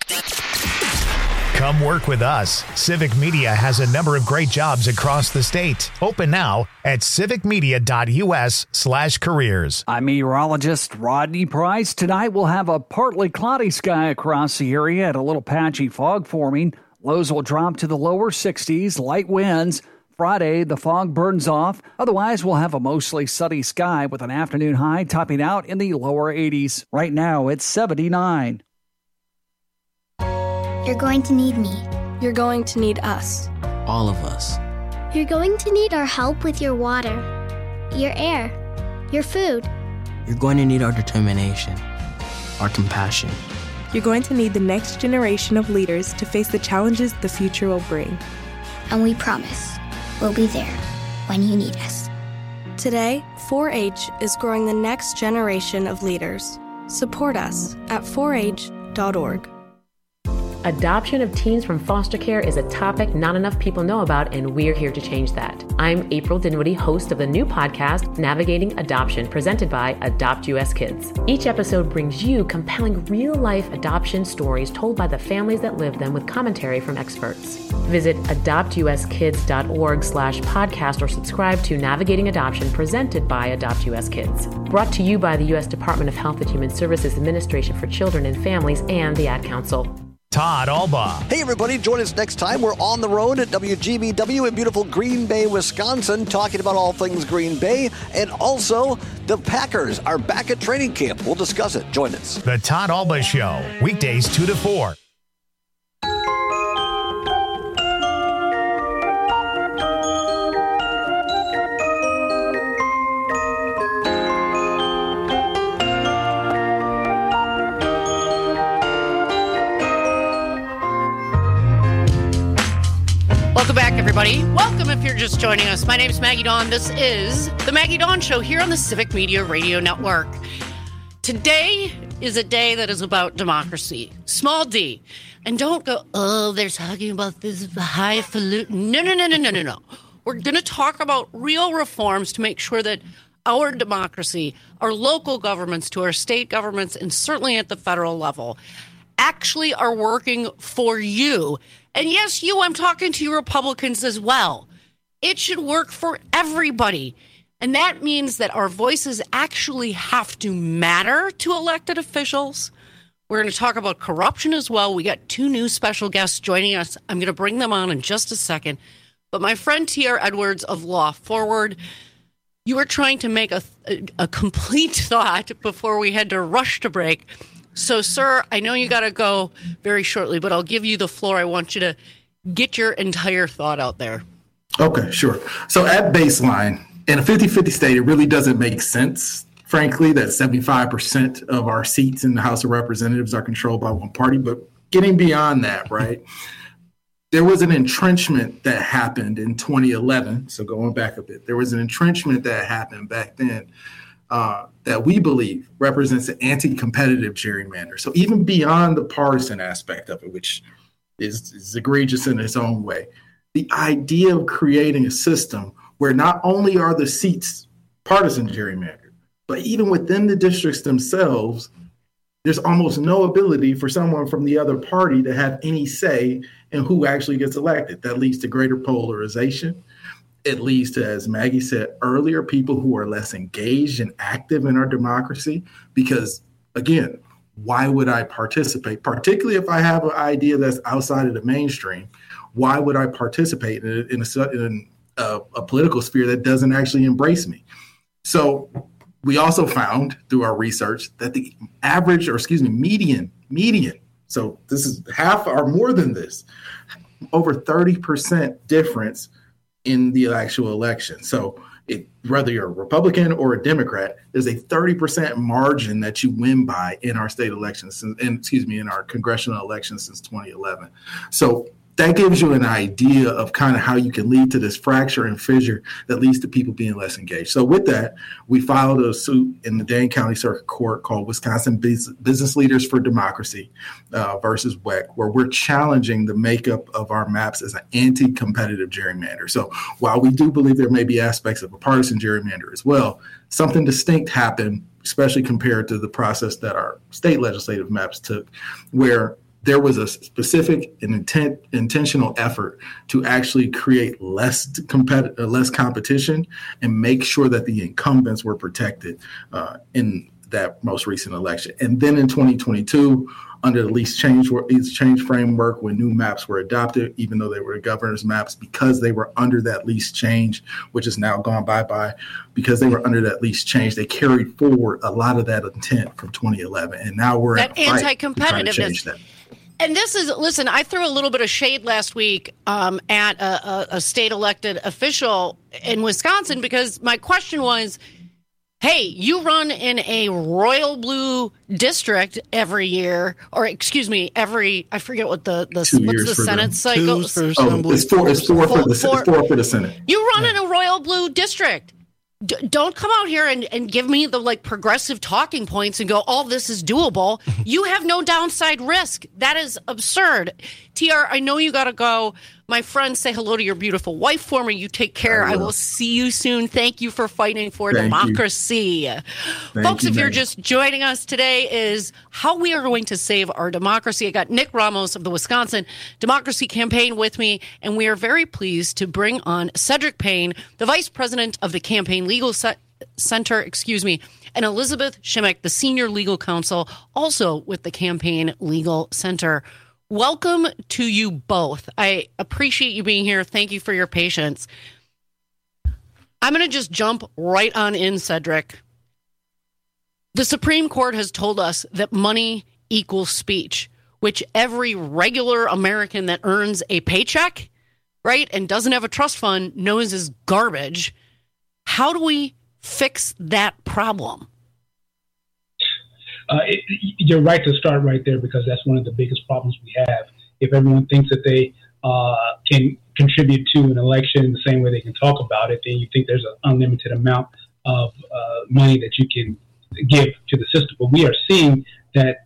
[SPEAKER 1] Come work with us. Civic Media has a number of great jobs across the state. Open now at civicmedia.us/careers.
[SPEAKER 6] I'm meteorologist Rodney Price. Tonight we'll have a partly cloudy sky across the area and a little patchy fog forming. Lows will drop to the lower 60s, light winds. Friday, the fog burns off. Otherwise, we'll have a mostly sunny sky with an afternoon high topping out in the lower 80s. Right now, it's 79.
[SPEAKER 7] You're going to need me. You're going to need us.
[SPEAKER 9] All of us.
[SPEAKER 7] You're going to need our help with your water, your air, your food.
[SPEAKER 9] You're going to need our determination, our compassion.
[SPEAKER 10] You're going to need the next generation of leaders to face the challenges the future will bring.
[SPEAKER 7] And we promise we'll be there when you need us.
[SPEAKER 10] Today, 4-H is growing the next generation of leaders. Support us at 4h.org.
[SPEAKER 11] Adoption of teens from foster care is a topic not enough people know about, and we're here to change that. I'm April Dinwiddie, host of the new podcast, Navigating Adoption, presented by Adopt US Kids. Each episode brings you compelling real-life adoption stories told by the families that live them with commentary from experts. Visit adoptuskids.org/podcast or subscribe to Navigating Adoption, presented by Adopt US Kids. Brought to you by the U.S. Department of Health and Human Services Administration for Children and Families and the Ad Council.
[SPEAKER 1] Todd Alba.
[SPEAKER 12] Hey, everybody. Join us next time. We're on the road at WGBW in beautiful Green Bay, Wisconsin, talking about all things Green Bay. And also, the Packers are back at training camp. We'll discuss it. Join us.
[SPEAKER 1] The Todd Alba Show, weekdays 2 to 4.
[SPEAKER 21] everybody. Welcome if you're just joining us. My name is Maggie Dawn. This is the Maggie Dawn Show here on the Civic Media Radio Network. Today is a day that is about democracy. Small d. And don't go, oh, they're talking about this highfalutin. No. We're going to talk about real reforms to make sure that our democracy, our local governments to our state governments, and certainly at the federal level, actually are working for you. And yes, I'm talking to you Republicans as well. It should work for everybody. And that means that our voices actually have to matter to elected officials. We're going to talk about corruption as well. We got 2 new special guests joining us. I'm going to bring them on in just a second. But my friend T.R. Edwards of Law Forward, you were trying to make a complete thought before we had to rush to break. So, sir, I know you got to go very shortly, but I'll give you the floor. I want you to get your entire thought out there.
[SPEAKER 4] Okay, sure. So at baseline, in a 50-50 state, it really doesn't make sense, frankly, that 75% of our seats in the House of Representatives are controlled by one party. But getting beyond that, right, there was an entrenchment that happened in 2011. So going back a bit, there was an entrenchment that happened back then that we believe represents an anti-competitive gerrymander. So even beyond the partisan aspect of it, which is egregious in its own way, the idea of creating a system where not only are the seats partisan gerrymandered, but even within the districts themselves, there's almost no ability for someone from the other party to have any say in who actually gets elected. That leads to greater polarization. It leads to, as Maggie said earlier, people who are less engaged and active in our democracy. Because, again, why would I participate? Particularly if I have an idea that's outside of the mainstream, why would I participate in a political sphere that doesn't actually embrace me? So we also found through our research that the average, median, so this is half or more than this, over 30% difference in the actual election. So whether you're a Republican or a Democrat, there's a 30% margin that you win by in our state elections, in our congressional elections since 2011. So that gives you an idea of kind of how you can lead to this fracture and fissure that leads to people being less engaged. So with that, we filed a suit in the Dane County Circuit Court called Wisconsin Business Leaders for Democracy versus WEC, where we're challenging the makeup of our maps as an anti-competitive gerrymander. So while we do believe there may be aspects of a partisan gerrymander as well, something distinct happened, especially compared to the process that our state legislative maps took, where there was a specific and intentional effort to actually create less competition and make sure that the incumbents were protected in that most recent election. And then in 2022, under the least change framework, when new maps were adopted, even though they were governor's maps, because they were under that least change, which is now gone bye-bye, because they were under that least change, they carried forward a lot of that intent from 2011. And now we're
[SPEAKER 21] that anti-competitiveness. And this is, listen, I threw a little bit of shade last week at a state elected official in Wisconsin because my question was, hey, you run in a royal blue district every year, or excuse me, I forget what what's the Senate cycle?
[SPEAKER 4] It's four for the Senate.
[SPEAKER 21] You run in a royal blue district. Don't come out here and give me the progressive talking points and go, all this is doable. You have no downside risk. That is absurd. TR, I know you got to go. My friend, say hello to your beautiful wife for me. You take care. I will see you soon. Thank you for fighting for democracy. Folks, if you're just joining us, today is how we are going to save our democracy. I got Nick Ramos of the Wisconsin Democracy Campaign with me, and we are very pleased to bring on Cedric Payne, the vice president of the Campaign Legal Center, and Elizabeth Shimmick, the senior legal counsel, also with the Campaign Legal Center. Welcome to you both. I appreciate you being here. Thank you for your patience. I'm going to just jump right on in, Cedric. The Supreme Court has told us that money equals speech, which every regular American that earns a paycheck, right, and doesn't have a trust fund knows is garbage. How do we fix that problem?
[SPEAKER 13] You're right to start right there because that's one of the biggest problems we have. If everyone thinks that they can contribute to an election the same way they can talk about it, then you think there's an unlimited amount of money that you can give to the system. But we are seeing that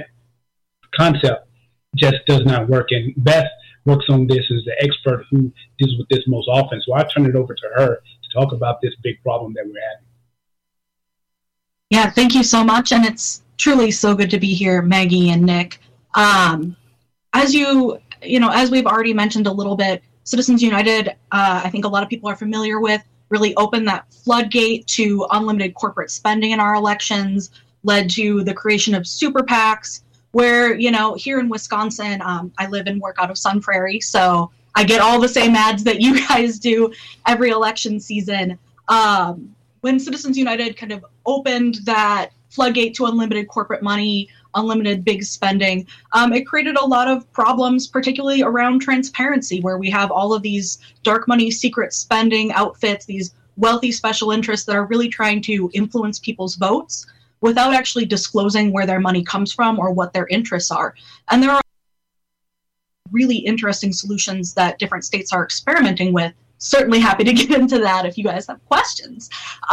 [SPEAKER 13] concept just does not work. And Beth works on this as the expert who deals with this most often. So I turn it over to her to talk about this big problem that we're having.
[SPEAKER 14] Yeah, thank you so much. And it's truly so good to be here, Maggie and Nick. As we've already mentioned a little bit, Citizens United, I think a lot of people are familiar with, really opened that floodgate to unlimited corporate spending in our elections, led to the creation of super PACs, where, here in Wisconsin, I live and work out of Sun Prairie, so I get all the same ads that you guys do every election season. When Citizens United kind of opened that floodgate to unlimited corporate money, unlimited big spending, it created a lot of problems, particularly around transparency, where we have all of these dark money, secret spending outfits, these wealthy special interests that are really trying to influence people's votes without actually disclosing where their money comes from or what their interests are. And there are really interesting solutions that different states are experimenting with. Certainly happy to get into that if you guys have questions.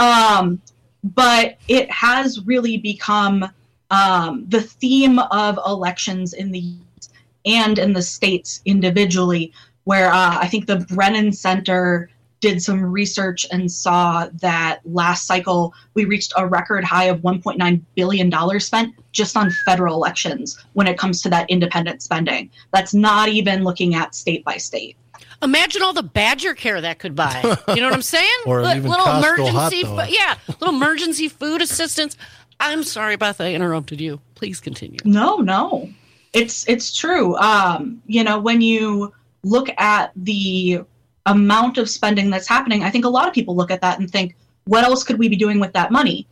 [SPEAKER 14] But it has really become the theme of elections in the U.S. and in the states individually, where I think the Brennan Center did some research and saw that last cycle we reached a record high of $1.9 billion spent just on federal elections when it comes to that independent spending. That's not even looking at state by state.
[SPEAKER 21] Imagine all the Badger care that could buy. You know what I'm saying?
[SPEAKER 3] Or even
[SPEAKER 21] little
[SPEAKER 3] Costco
[SPEAKER 21] emergency,
[SPEAKER 3] hot dog.
[SPEAKER 21] little emergency food assistance. I'm sorry, Beth, I interrupted you. Please continue.
[SPEAKER 14] No, it's true. When you look at the amount of spending that's happening, I think a lot of people look at that and think, what else could we be doing with that money?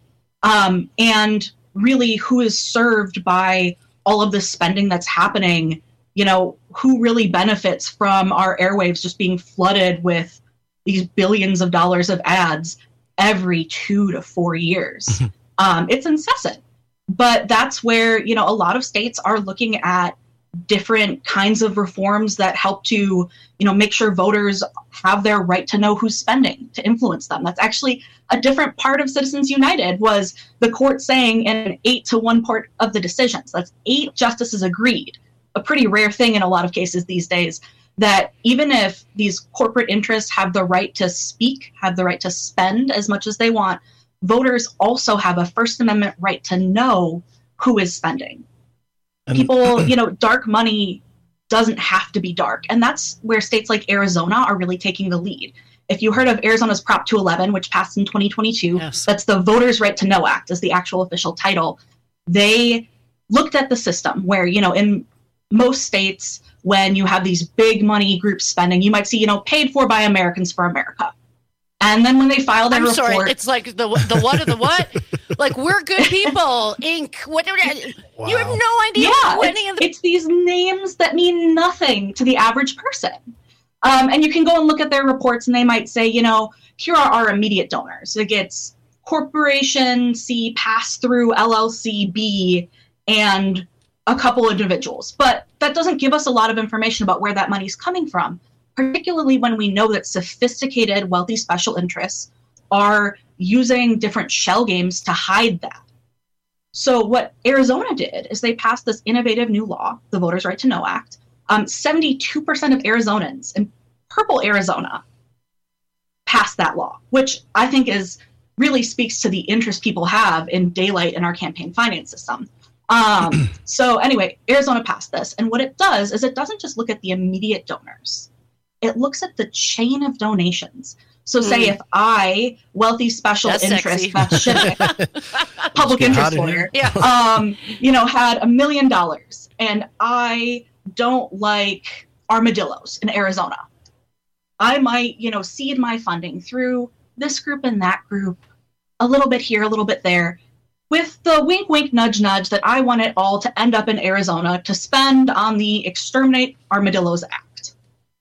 [SPEAKER 14] And really, who is served by all of this spending that's happening? Who really benefits from our airwaves just being flooded with these billions of dollars of ads every 2 to 4 years? It's incessant. But that's where, a lot of states are looking at different kinds of reforms that help to, make sure voters have their right to know who's spending, to influence them. That's actually a different part of Citizens United, was the court saying in 8-1 part of the decisions. That's 8 justices agreed, a pretty rare thing in a lot of cases these days, that even if these corporate interests have the right to speak, have the right to spend as much as they want, voters also have a First Amendment right to know who is spending. People, dark money doesn't have to be dark. And that's where states like Arizona are really taking the lead. If you heard of Arizona's Prop 211, which passed in 2022, yes. That's the Voters' Right to Know Act, is the actual official title. They looked at the system where, in most states, when you have these big money groups spending, you might see, paid for by Americans for America. And then when they filed their report... I'm sorry,
[SPEAKER 21] it's like the what of the what? Like, We're Good People, Inc. What? Wow. You have no idea.
[SPEAKER 14] Yeah, it's these names that mean nothing to the average person. And you can go and look at their reports, and they might say, here are our immediate donors. It gets Corporation C, Pass-Through, LLC B, and a couple individuals. But that doesn't give us a lot of information about where that money's coming from, particularly when we know that sophisticated, wealthy special interests are using different shell games to hide that. So what Arizona did is they passed this innovative new law, the Voters' Right to Know Act. 72% of Arizonans in purple Arizona passed that law, which I think really speaks to the interest people have in daylight in our campaign finance system. So anyway, Arizona passed this. And what it does is it doesn't just look at the immediate donors. It looks at the chain of donations. So say if I, wealthy special interest, public interest lawyer, had $1 million and I don't like armadillos in Arizona, I might, seed my funding through this group and that group, a little bit here, a little bit there, with the wink, wink, nudge, nudge that I want it all to end up in Arizona to spend on the Exterminate Armadillos Act.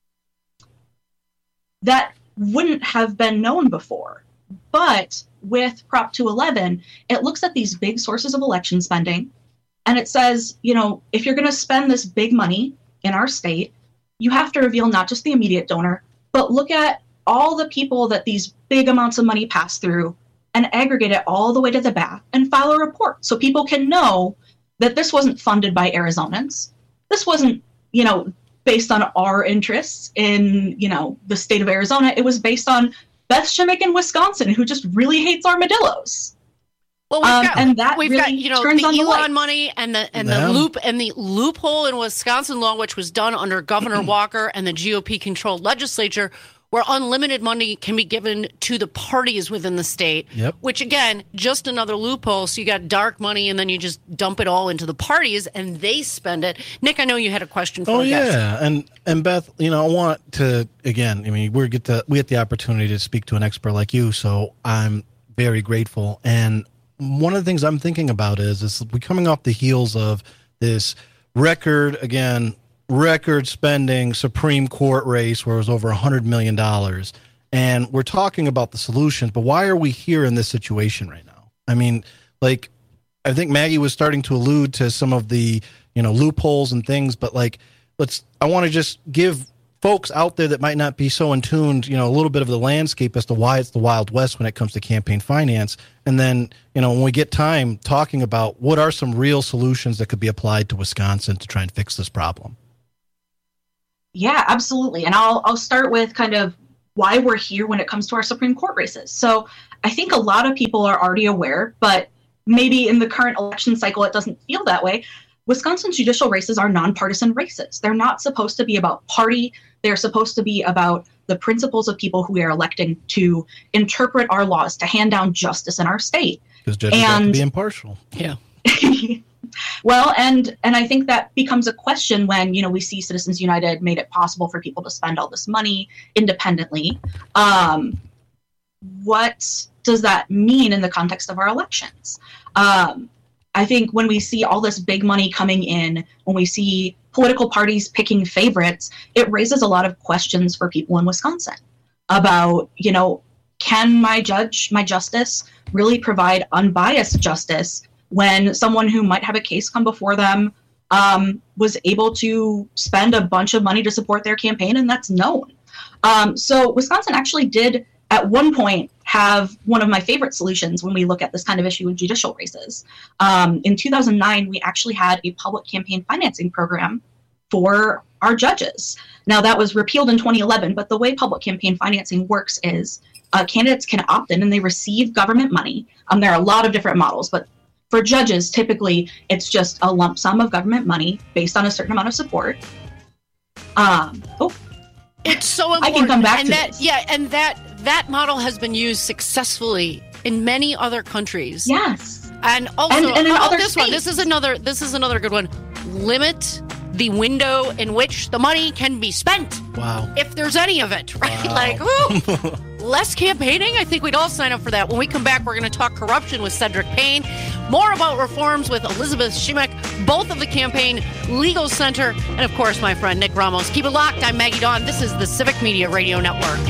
[SPEAKER 14] That wouldn't have been known before. But with Prop 211, it looks at these big sources of election spending, and it says, if you're going to spend this big money in our state, you have to reveal not just the immediate donor, but look at all the people that these big amounts of money pass through and aggregate it all the way to the back and file a report so people can know that this wasn't funded by Arizonans. This wasn't, based on our interests in, the state of Arizona. It was based on Beth Shimmick in Wisconsin, who just really hates armadillos.
[SPEAKER 21] Well, we've got the Elon money and the loophole in Wisconsin law, which was done under Governor Walker and the GOP-controlled legislature, where unlimited money can be given to the parties within the state.
[SPEAKER 3] Yep.
[SPEAKER 21] Which again, just another loophole. So you got dark money, and then you just dump it all into the parties, and they spend it. Nick, I know you had a question for me.
[SPEAKER 3] And Beth, I want to again. we get the opportunity to speak to an expert like you, so I'm very grateful. And one of the things I'm thinking about is we're coming off the heels of this record spending Supreme Court race where it was over $100 million. And we're talking about the solutions, but why are we here in this situation right now? I think Maggie was starting to allude to some of the, loopholes and things, but I want to just give folks out there that might not be so in tuned, a little bit of the landscape as to why it's the Wild West when it comes to campaign finance. And then, when we get time, talking about what are some real solutions that could be applied to Wisconsin to try and fix this problem.
[SPEAKER 14] Yeah, absolutely. And I'll start with kind of why we're here when it comes to our Supreme Court races. So I think a lot of people are already aware, but maybe in the current election cycle, it doesn't feel that way. Wisconsin's judicial races are nonpartisan races. They're not supposed to be about party. They're supposed to be about the principles of people who we are electing to interpret our laws, to hand down justice in our state.
[SPEAKER 3] Because judges have to be impartial.
[SPEAKER 21] Yeah.
[SPEAKER 14] Well, and I think that becomes a question when, we see Citizens United made it possible for people to spend all this money independently. What does that mean in the context of our elections? I think when we see all this big money coming in, when we see political parties picking favorites, it raises a lot of questions for people in Wisconsin about, can my justice really provide unbiased justice when someone who might have a case come before them was able to spend a bunch of money to support their campaign, and that's known. So Wisconsin actually did at one point have one of my favorite solutions when we look at this kind of issue in judicial races. In 2009, we actually had a public campaign financing program for our judges. Now, that was repealed in 2011, but the way public campaign financing works is candidates can opt in and they receive government money. There are a lot of different models, but for judges, typically, it's just a lump sum of government money based on a certain amount of support.
[SPEAKER 21] It's so important.
[SPEAKER 14] I can come back to this.
[SPEAKER 21] Yeah, and that model has been used successfully in many other countries.
[SPEAKER 14] Yes.
[SPEAKER 21] And also,
[SPEAKER 14] and in other
[SPEAKER 21] this
[SPEAKER 14] states.
[SPEAKER 21] one. This is another good one. Limit the window in which the money can be spent.
[SPEAKER 3] Wow.
[SPEAKER 21] If there's any of it, right?
[SPEAKER 3] Wow.
[SPEAKER 21] Less campaigning. I think we'd all sign up for that. When we come back, we're going to talk corruption with Cedric Payne, more about reforms with Elizabeth Shimmick, both of the Campaign Legal Center, and of course, my friend Nick Ramos. Keep it locked. I'm Maggie Dawn. This is the Civic Media Radio Network.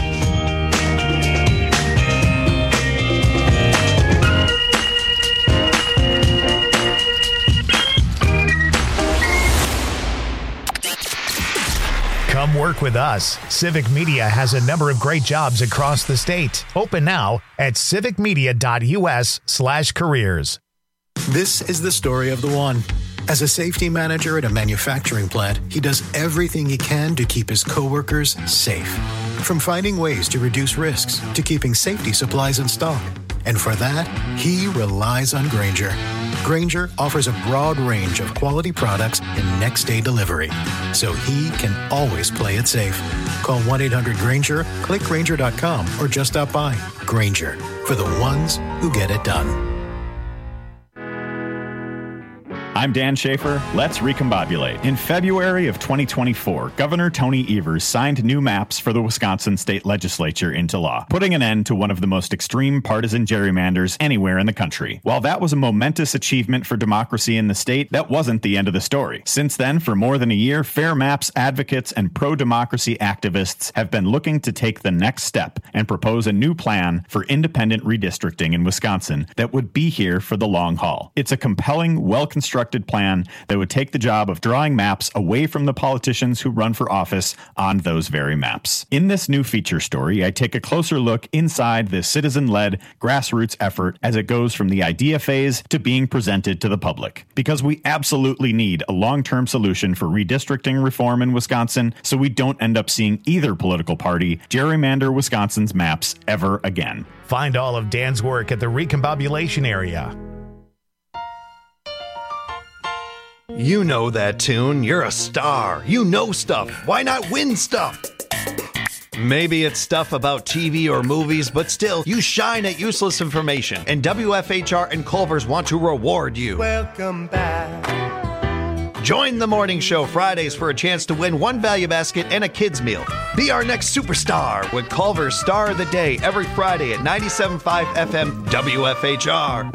[SPEAKER 1] Come work with us. Civic Media has a number of great jobs across the state. Open now at civicmedia.us/careers.
[SPEAKER 5] This is the story of the one. As a safety manager at a manufacturing plant, he does everything he can to keep his coworkers safe. From finding ways to reduce risks to keeping safety supplies in stock. And for that, he relies on Grainger. Grainger offers a broad range of quality products and next-day delivery, so he can always play it safe. Call 1-800-GRAINGER, click Grainger.com, or just stop by. Grainger, for the ones who get it done.
[SPEAKER 8] I'm Dan Schaefer. Let's recombobulate. In February of 2024, Governor Tony Evers signed new maps for the Wisconsin state legislature into law, putting an end to one of the most extreme partisan gerrymanders anywhere in the country. While that was a momentous achievement for democracy in the state, that wasn't the end of the story. Since then, for more than a year, Fair Maps advocates and pro-democracy activists have been looking to take the next step and propose a new plan for independent redistricting in Wisconsin that would be here for the long haul. It's a compelling, well-constructed constructed plan that would take the job of drawing maps away from the politicians who run for office on those very maps. In this new feature story, I take a closer look inside this citizen-led grassroots effort as it goes from the idea phase to being presented to the public. Because we absolutely need a long-term solution for redistricting reform in Wisconsin so we don't end up seeing either political party gerrymander Wisconsin's maps ever again.
[SPEAKER 1] Find all of Dan's work at the Recombobulation area.
[SPEAKER 16] You know that tune. You're a star. You know stuff. Why not win stuff? Maybe it's stuff about TV or movies, but still, you shine at useless information. And WFHR and Culver's want to reward you.
[SPEAKER 17] Welcome back.
[SPEAKER 16] Join the morning show Fridays for a chance to win one value basket and a kid's meal. Be our next superstar with Culver's Star of the Day every Friday at 97.5 FM WFHR.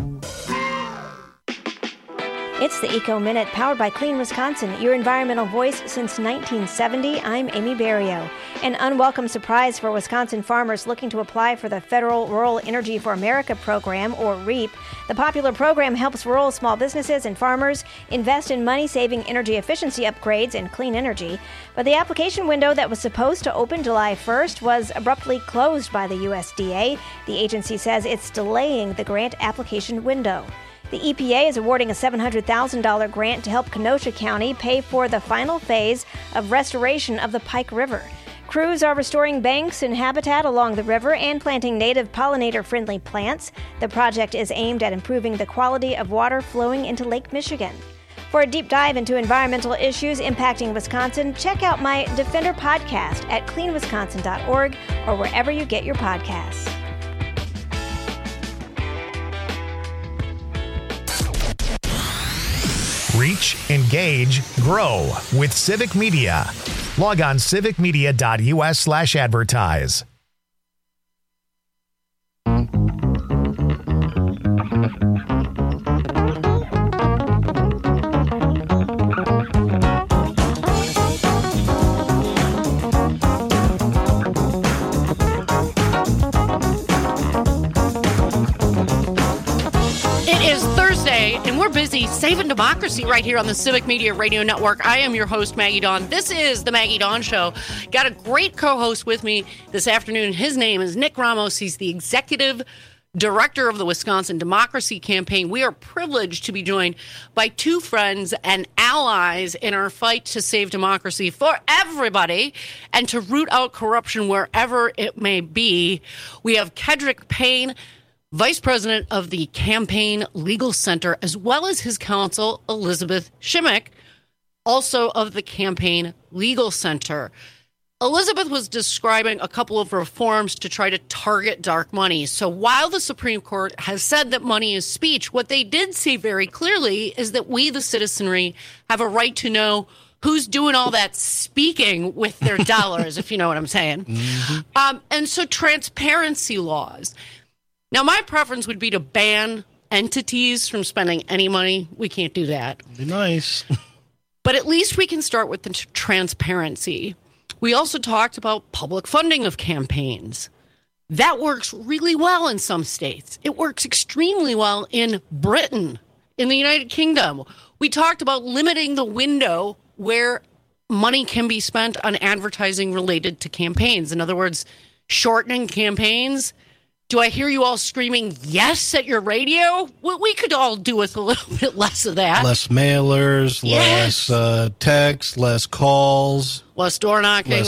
[SPEAKER 18] It's the Eco Minute, powered by Clean Wisconsin, your environmental voice since 1970. I'm Amy Barrio. An unwelcome surprise for Wisconsin farmers looking to apply for the Federal Rural Energy for America program, or REAP. The popular program helps rural small businesses and farmers invest in money-saving energy efficiency upgrades and clean energy. But the application window that was supposed to open July 1st was abruptly closed by the USDA. The agency says it's delaying the grant application window. The EPA is awarding a $700,000 grant to help Kenosha County pay for the final phase of restoration of the Pike River. Crews are restoring banks and habitat along the river and planting native pollinator-friendly plants. The project is aimed at improving the quality of water flowing into Lake Michigan. For a deep dive into environmental issues impacting Wisconsin, check out my Defender podcast at cleanwisconsin.org or wherever you get your podcasts.
[SPEAKER 1] Reach, engage, grow with Civic Media. Log on civicmedia.us/advertise.
[SPEAKER 21] And we're busy saving democracy right here on the Civic Media Radio Network. I am your host, Maggie Dawn. This is the Maggie Dawn Show. Got a great co-host with me this afternoon. His name is Nick Ramos. He's the executive director of the Wisconsin Democracy Campaign. We are privileged to be joined by two friends and allies in our fight to save democracy for everybody and to root out corruption wherever it may be. We have Kedrick Payne, Vice President of the Campaign Legal Center, as well as his counsel, Elizabeth Shimmick, also of the Campaign Legal Center. Elizabeth was describing a couple of reforms to try to target dark money. So while the Supreme Court has said that money is speech, what they did say very clearly is that we, the citizenry, have a right to know who's doing all that speaking with their dollars, if you know what I'm saying. Mm-hmm. And so transparency laws. Now, my preference would be to ban entities from spending any money. We can't do that.
[SPEAKER 3] Be nice.
[SPEAKER 21] But at least we can start with the transparency. We also talked about public funding of campaigns. That works really well in some states. It works extremely well in Britain, in the United Kingdom. We talked about limiting the window where money can be spent on advertising related to campaigns. In other words, shortening campaigns. Do I hear you all screaming yes at your radio? Well, we could all do with a little bit less of that.
[SPEAKER 3] Less mailers,
[SPEAKER 21] yes.
[SPEAKER 3] Less texts, less calls.
[SPEAKER 21] Less door knocking.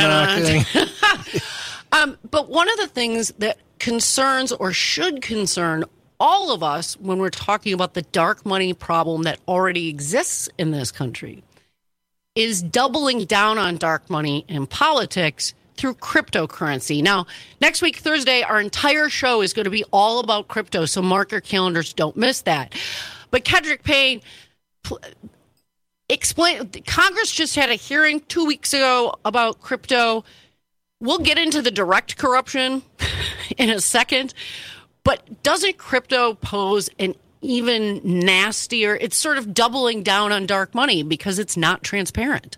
[SPEAKER 21] But one of the things that concerns or should concern all of us when we're talking about the dark money problem that already exists in this country is doubling down on dark money in politics through cryptocurrency. Now, next week, Thursday, our entire show is going to be all about crypto, so mark your calendars. Don't miss that. But Kedrick Payne, explain. Congress just had a hearing 2 weeks ago about crypto. We'll get into the direct corruption in a second, but doesn't crypto pose an even nastier, it's sort of doubling down on dark money because it's not transparent?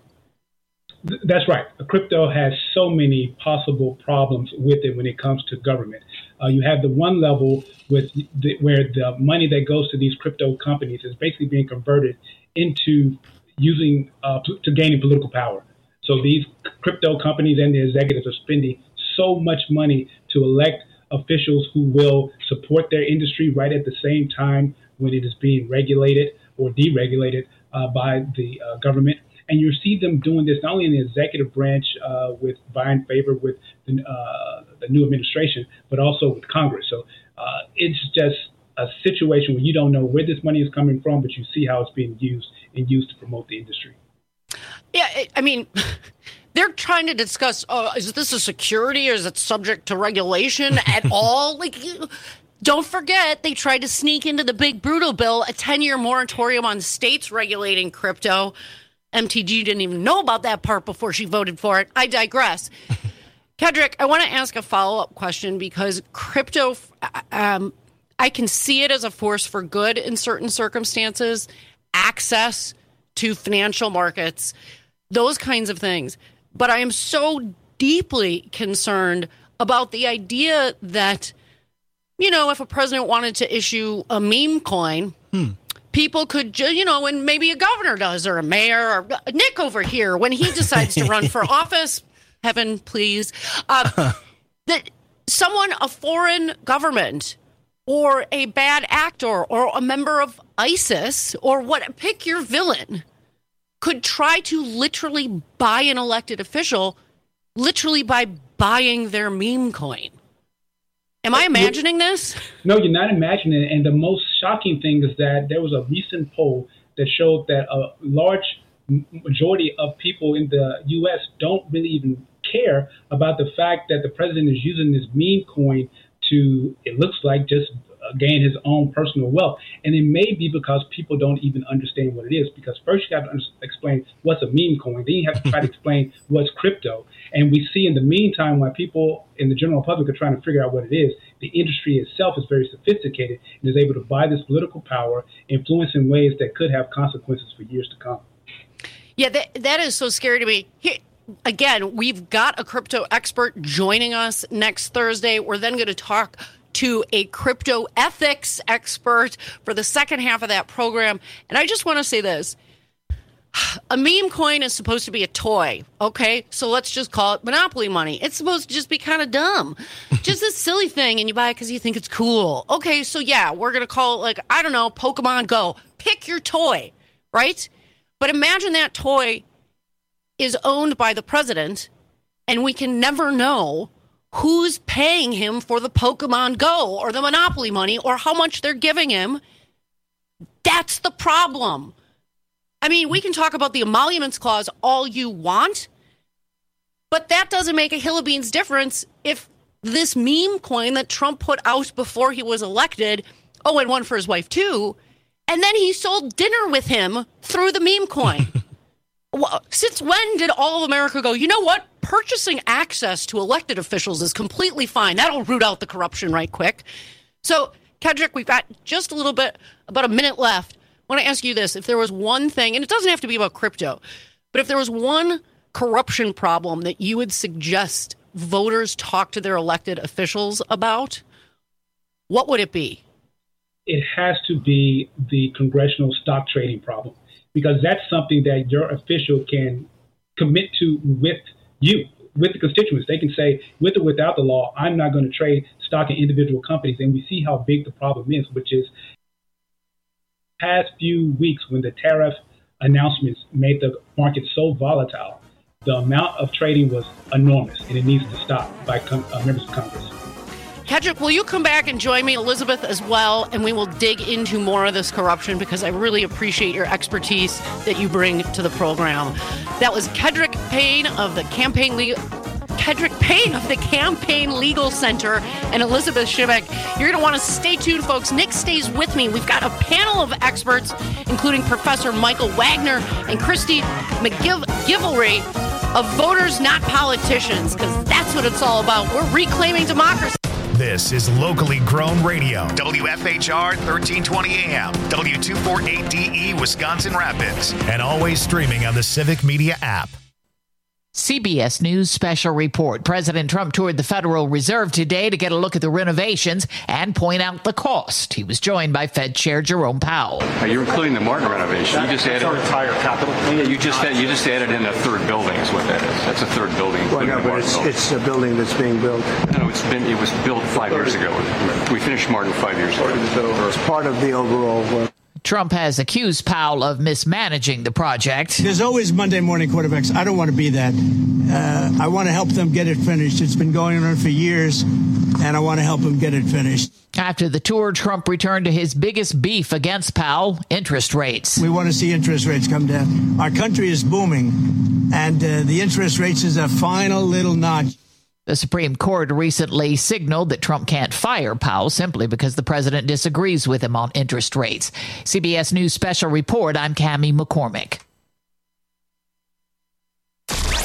[SPEAKER 13] That's right. Crypto has so many possible problems with it when it comes to government. You have the one level with where the money that goes to these crypto companies is basically being converted into using to gaining political power. So these crypto companies and the executives are spending so much money to elect officials who will support their industry right at the same time when it is being regulated or deregulated by the government. And you see them doing this not only in the executive branch with vying favor with the new administration, but also with Congress. So it's just a situation where you don't know where this money is coming from, but you see how it's being used to promote the industry.
[SPEAKER 21] Yeah, I mean, they're trying to discuss, is this a security or is it subject to regulation at all? Like, don't forget, they tried to sneak into the big brutal bill a 10-year moratorium on states regulating crypto. MTG didn't even know about that part before she voted for it. I digress. Kedrick, I want to ask a follow-up question because crypto, I can see it as a force for good in certain circumstances, access to financial markets, those kinds of things. But I am so deeply concerned about the idea that, you know, if a president wanted to issue a meme coin, people could, and maybe a governor does, or a mayor, or Nick over here, when he decides to run for office, heaven, please, that someone, a foreign government, or a bad actor, or a member of ISIS, or pick your villain, could try to literally buy an elected official, literally by buying their meme coin. Am I imagining this?
[SPEAKER 13] No, you're not imagining it. And the most shocking thing is that there was a recent poll that showed that a large majority of people in the U.S. don't really even care about the fact that the president is using this meme coin to, it looks like, just gain his own personal wealth. And it may be because people don't even understand what it is. Because first you have to explain what's a meme coin. Then you have to try to explain what's crypto. And we see in the meantime, while people in the general public are trying to figure out what it is, the industry itself is very sophisticated and is able to buy this political power, influence in ways that could have consequences for years to come.
[SPEAKER 21] Yeah, that is so scary to me. Here, again, we've got a crypto expert joining us next Thursday. We're then going to talk to a crypto ethics expert for the second half of that program. And I just want to say this. A meme coin is supposed to be a toy, okay? So let's just call it Monopoly money. It's supposed to just be kind of dumb. Just a silly thing, and you buy it because you think it's cool. Okay, so yeah, we're going to call it, like, I don't know, Pokemon Go. Pick your toy, right? But imagine that toy is owned by the president, and we can never know who's paying him for the Pokemon Go or the Monopoly money or how much they're giving him. That's the problem. I mean, we can talk about the emoluments clause all you want, but that doesn't make a hill of beans difference if this meme coin that Trump put out before he was elected, and one for his wife too, and then he sold dinner with him through the meme coin. Since when did all of America go, you know what? Purchasing access to elected officials is completely fine. That'll root out the corruption right quick. So, Kedrick, we've got just a little bit, about a minute left. I want to ask you this. If there was one thing, and it doesn't have to be about crypto, but if there was one corruption problem that you would suggest voters talk to their elected officials about, what would it be?
[SPEAKER 13] It has to be the congressional stock trading problem, because that's something that your official can commit to with you, with the constituents. They can say, with or without the law, I'm not going to trade stock in individual companies. And we see how big the problem is, which is past few weeks when the tariff announcements made the market so volatile, the amount of trading was enormous, and it needs to stop by members of Congress.
[SPEAKER 21] Kedrick, will you come back and join me, Elizabeth, as well, and we will dig into more of this corruption because I really appreciate your expertise that you bring to the program. That was Kedrick Payne of the Campaign Legal Center and Elizabeth Shibek. You're going to want to stay tuned, folks. Nick stays with me. We've got a panel of experts, including Professor Michael Wagner and Christy McGivelry of Voters Not Politicians, because that's what it's all about. We're reclaiming democracy.
[SPEAKER 1] This is locally grown radio. WFHR 1320 AM, W248DE Wisconsin Rapids, and always streaming on the Civic Media app.
[SPEAKER 19] CBS News special report. President Trump toured the Federal Reserve today to get a look at the renovations and point out the cost. He was joined by Fed Chair Jerome Powell.
[SPEAKER 20] You're including the Martin renovation. You just added our entire capital. Yeah, you just added in a third building is what that is. That's a third building.
[SPEAKER 22] Well, no, but it's a building that's being built.
[SPEAKER 20] No, it was built 5 years ago. We finished Martin 5 years ago.
[SPEAKER 22] It's part of the overall work.
[SPEAKER 19] Trump has accused Powell of mismanaging the project.
[SPEAKER 23] There's always Monday morning quarterbacks. I don't want to be that. I want to help them get it finished. It's been going on for years, and I want to help them get it finished.
[SPEAKER 19] After the tour, Trump returned to his biggest beef against Powell, interest rates.
[SPEAKER 23] We want to see interest rates come down. Our country is booming, and the interest rates is a final little notch.
[SPEAKER 19] The Supreme Court recently signaled that Trump can't fire Powell simply because the president disagrees with him on interest rates. CBS News special report, I'm Cammie McCormick.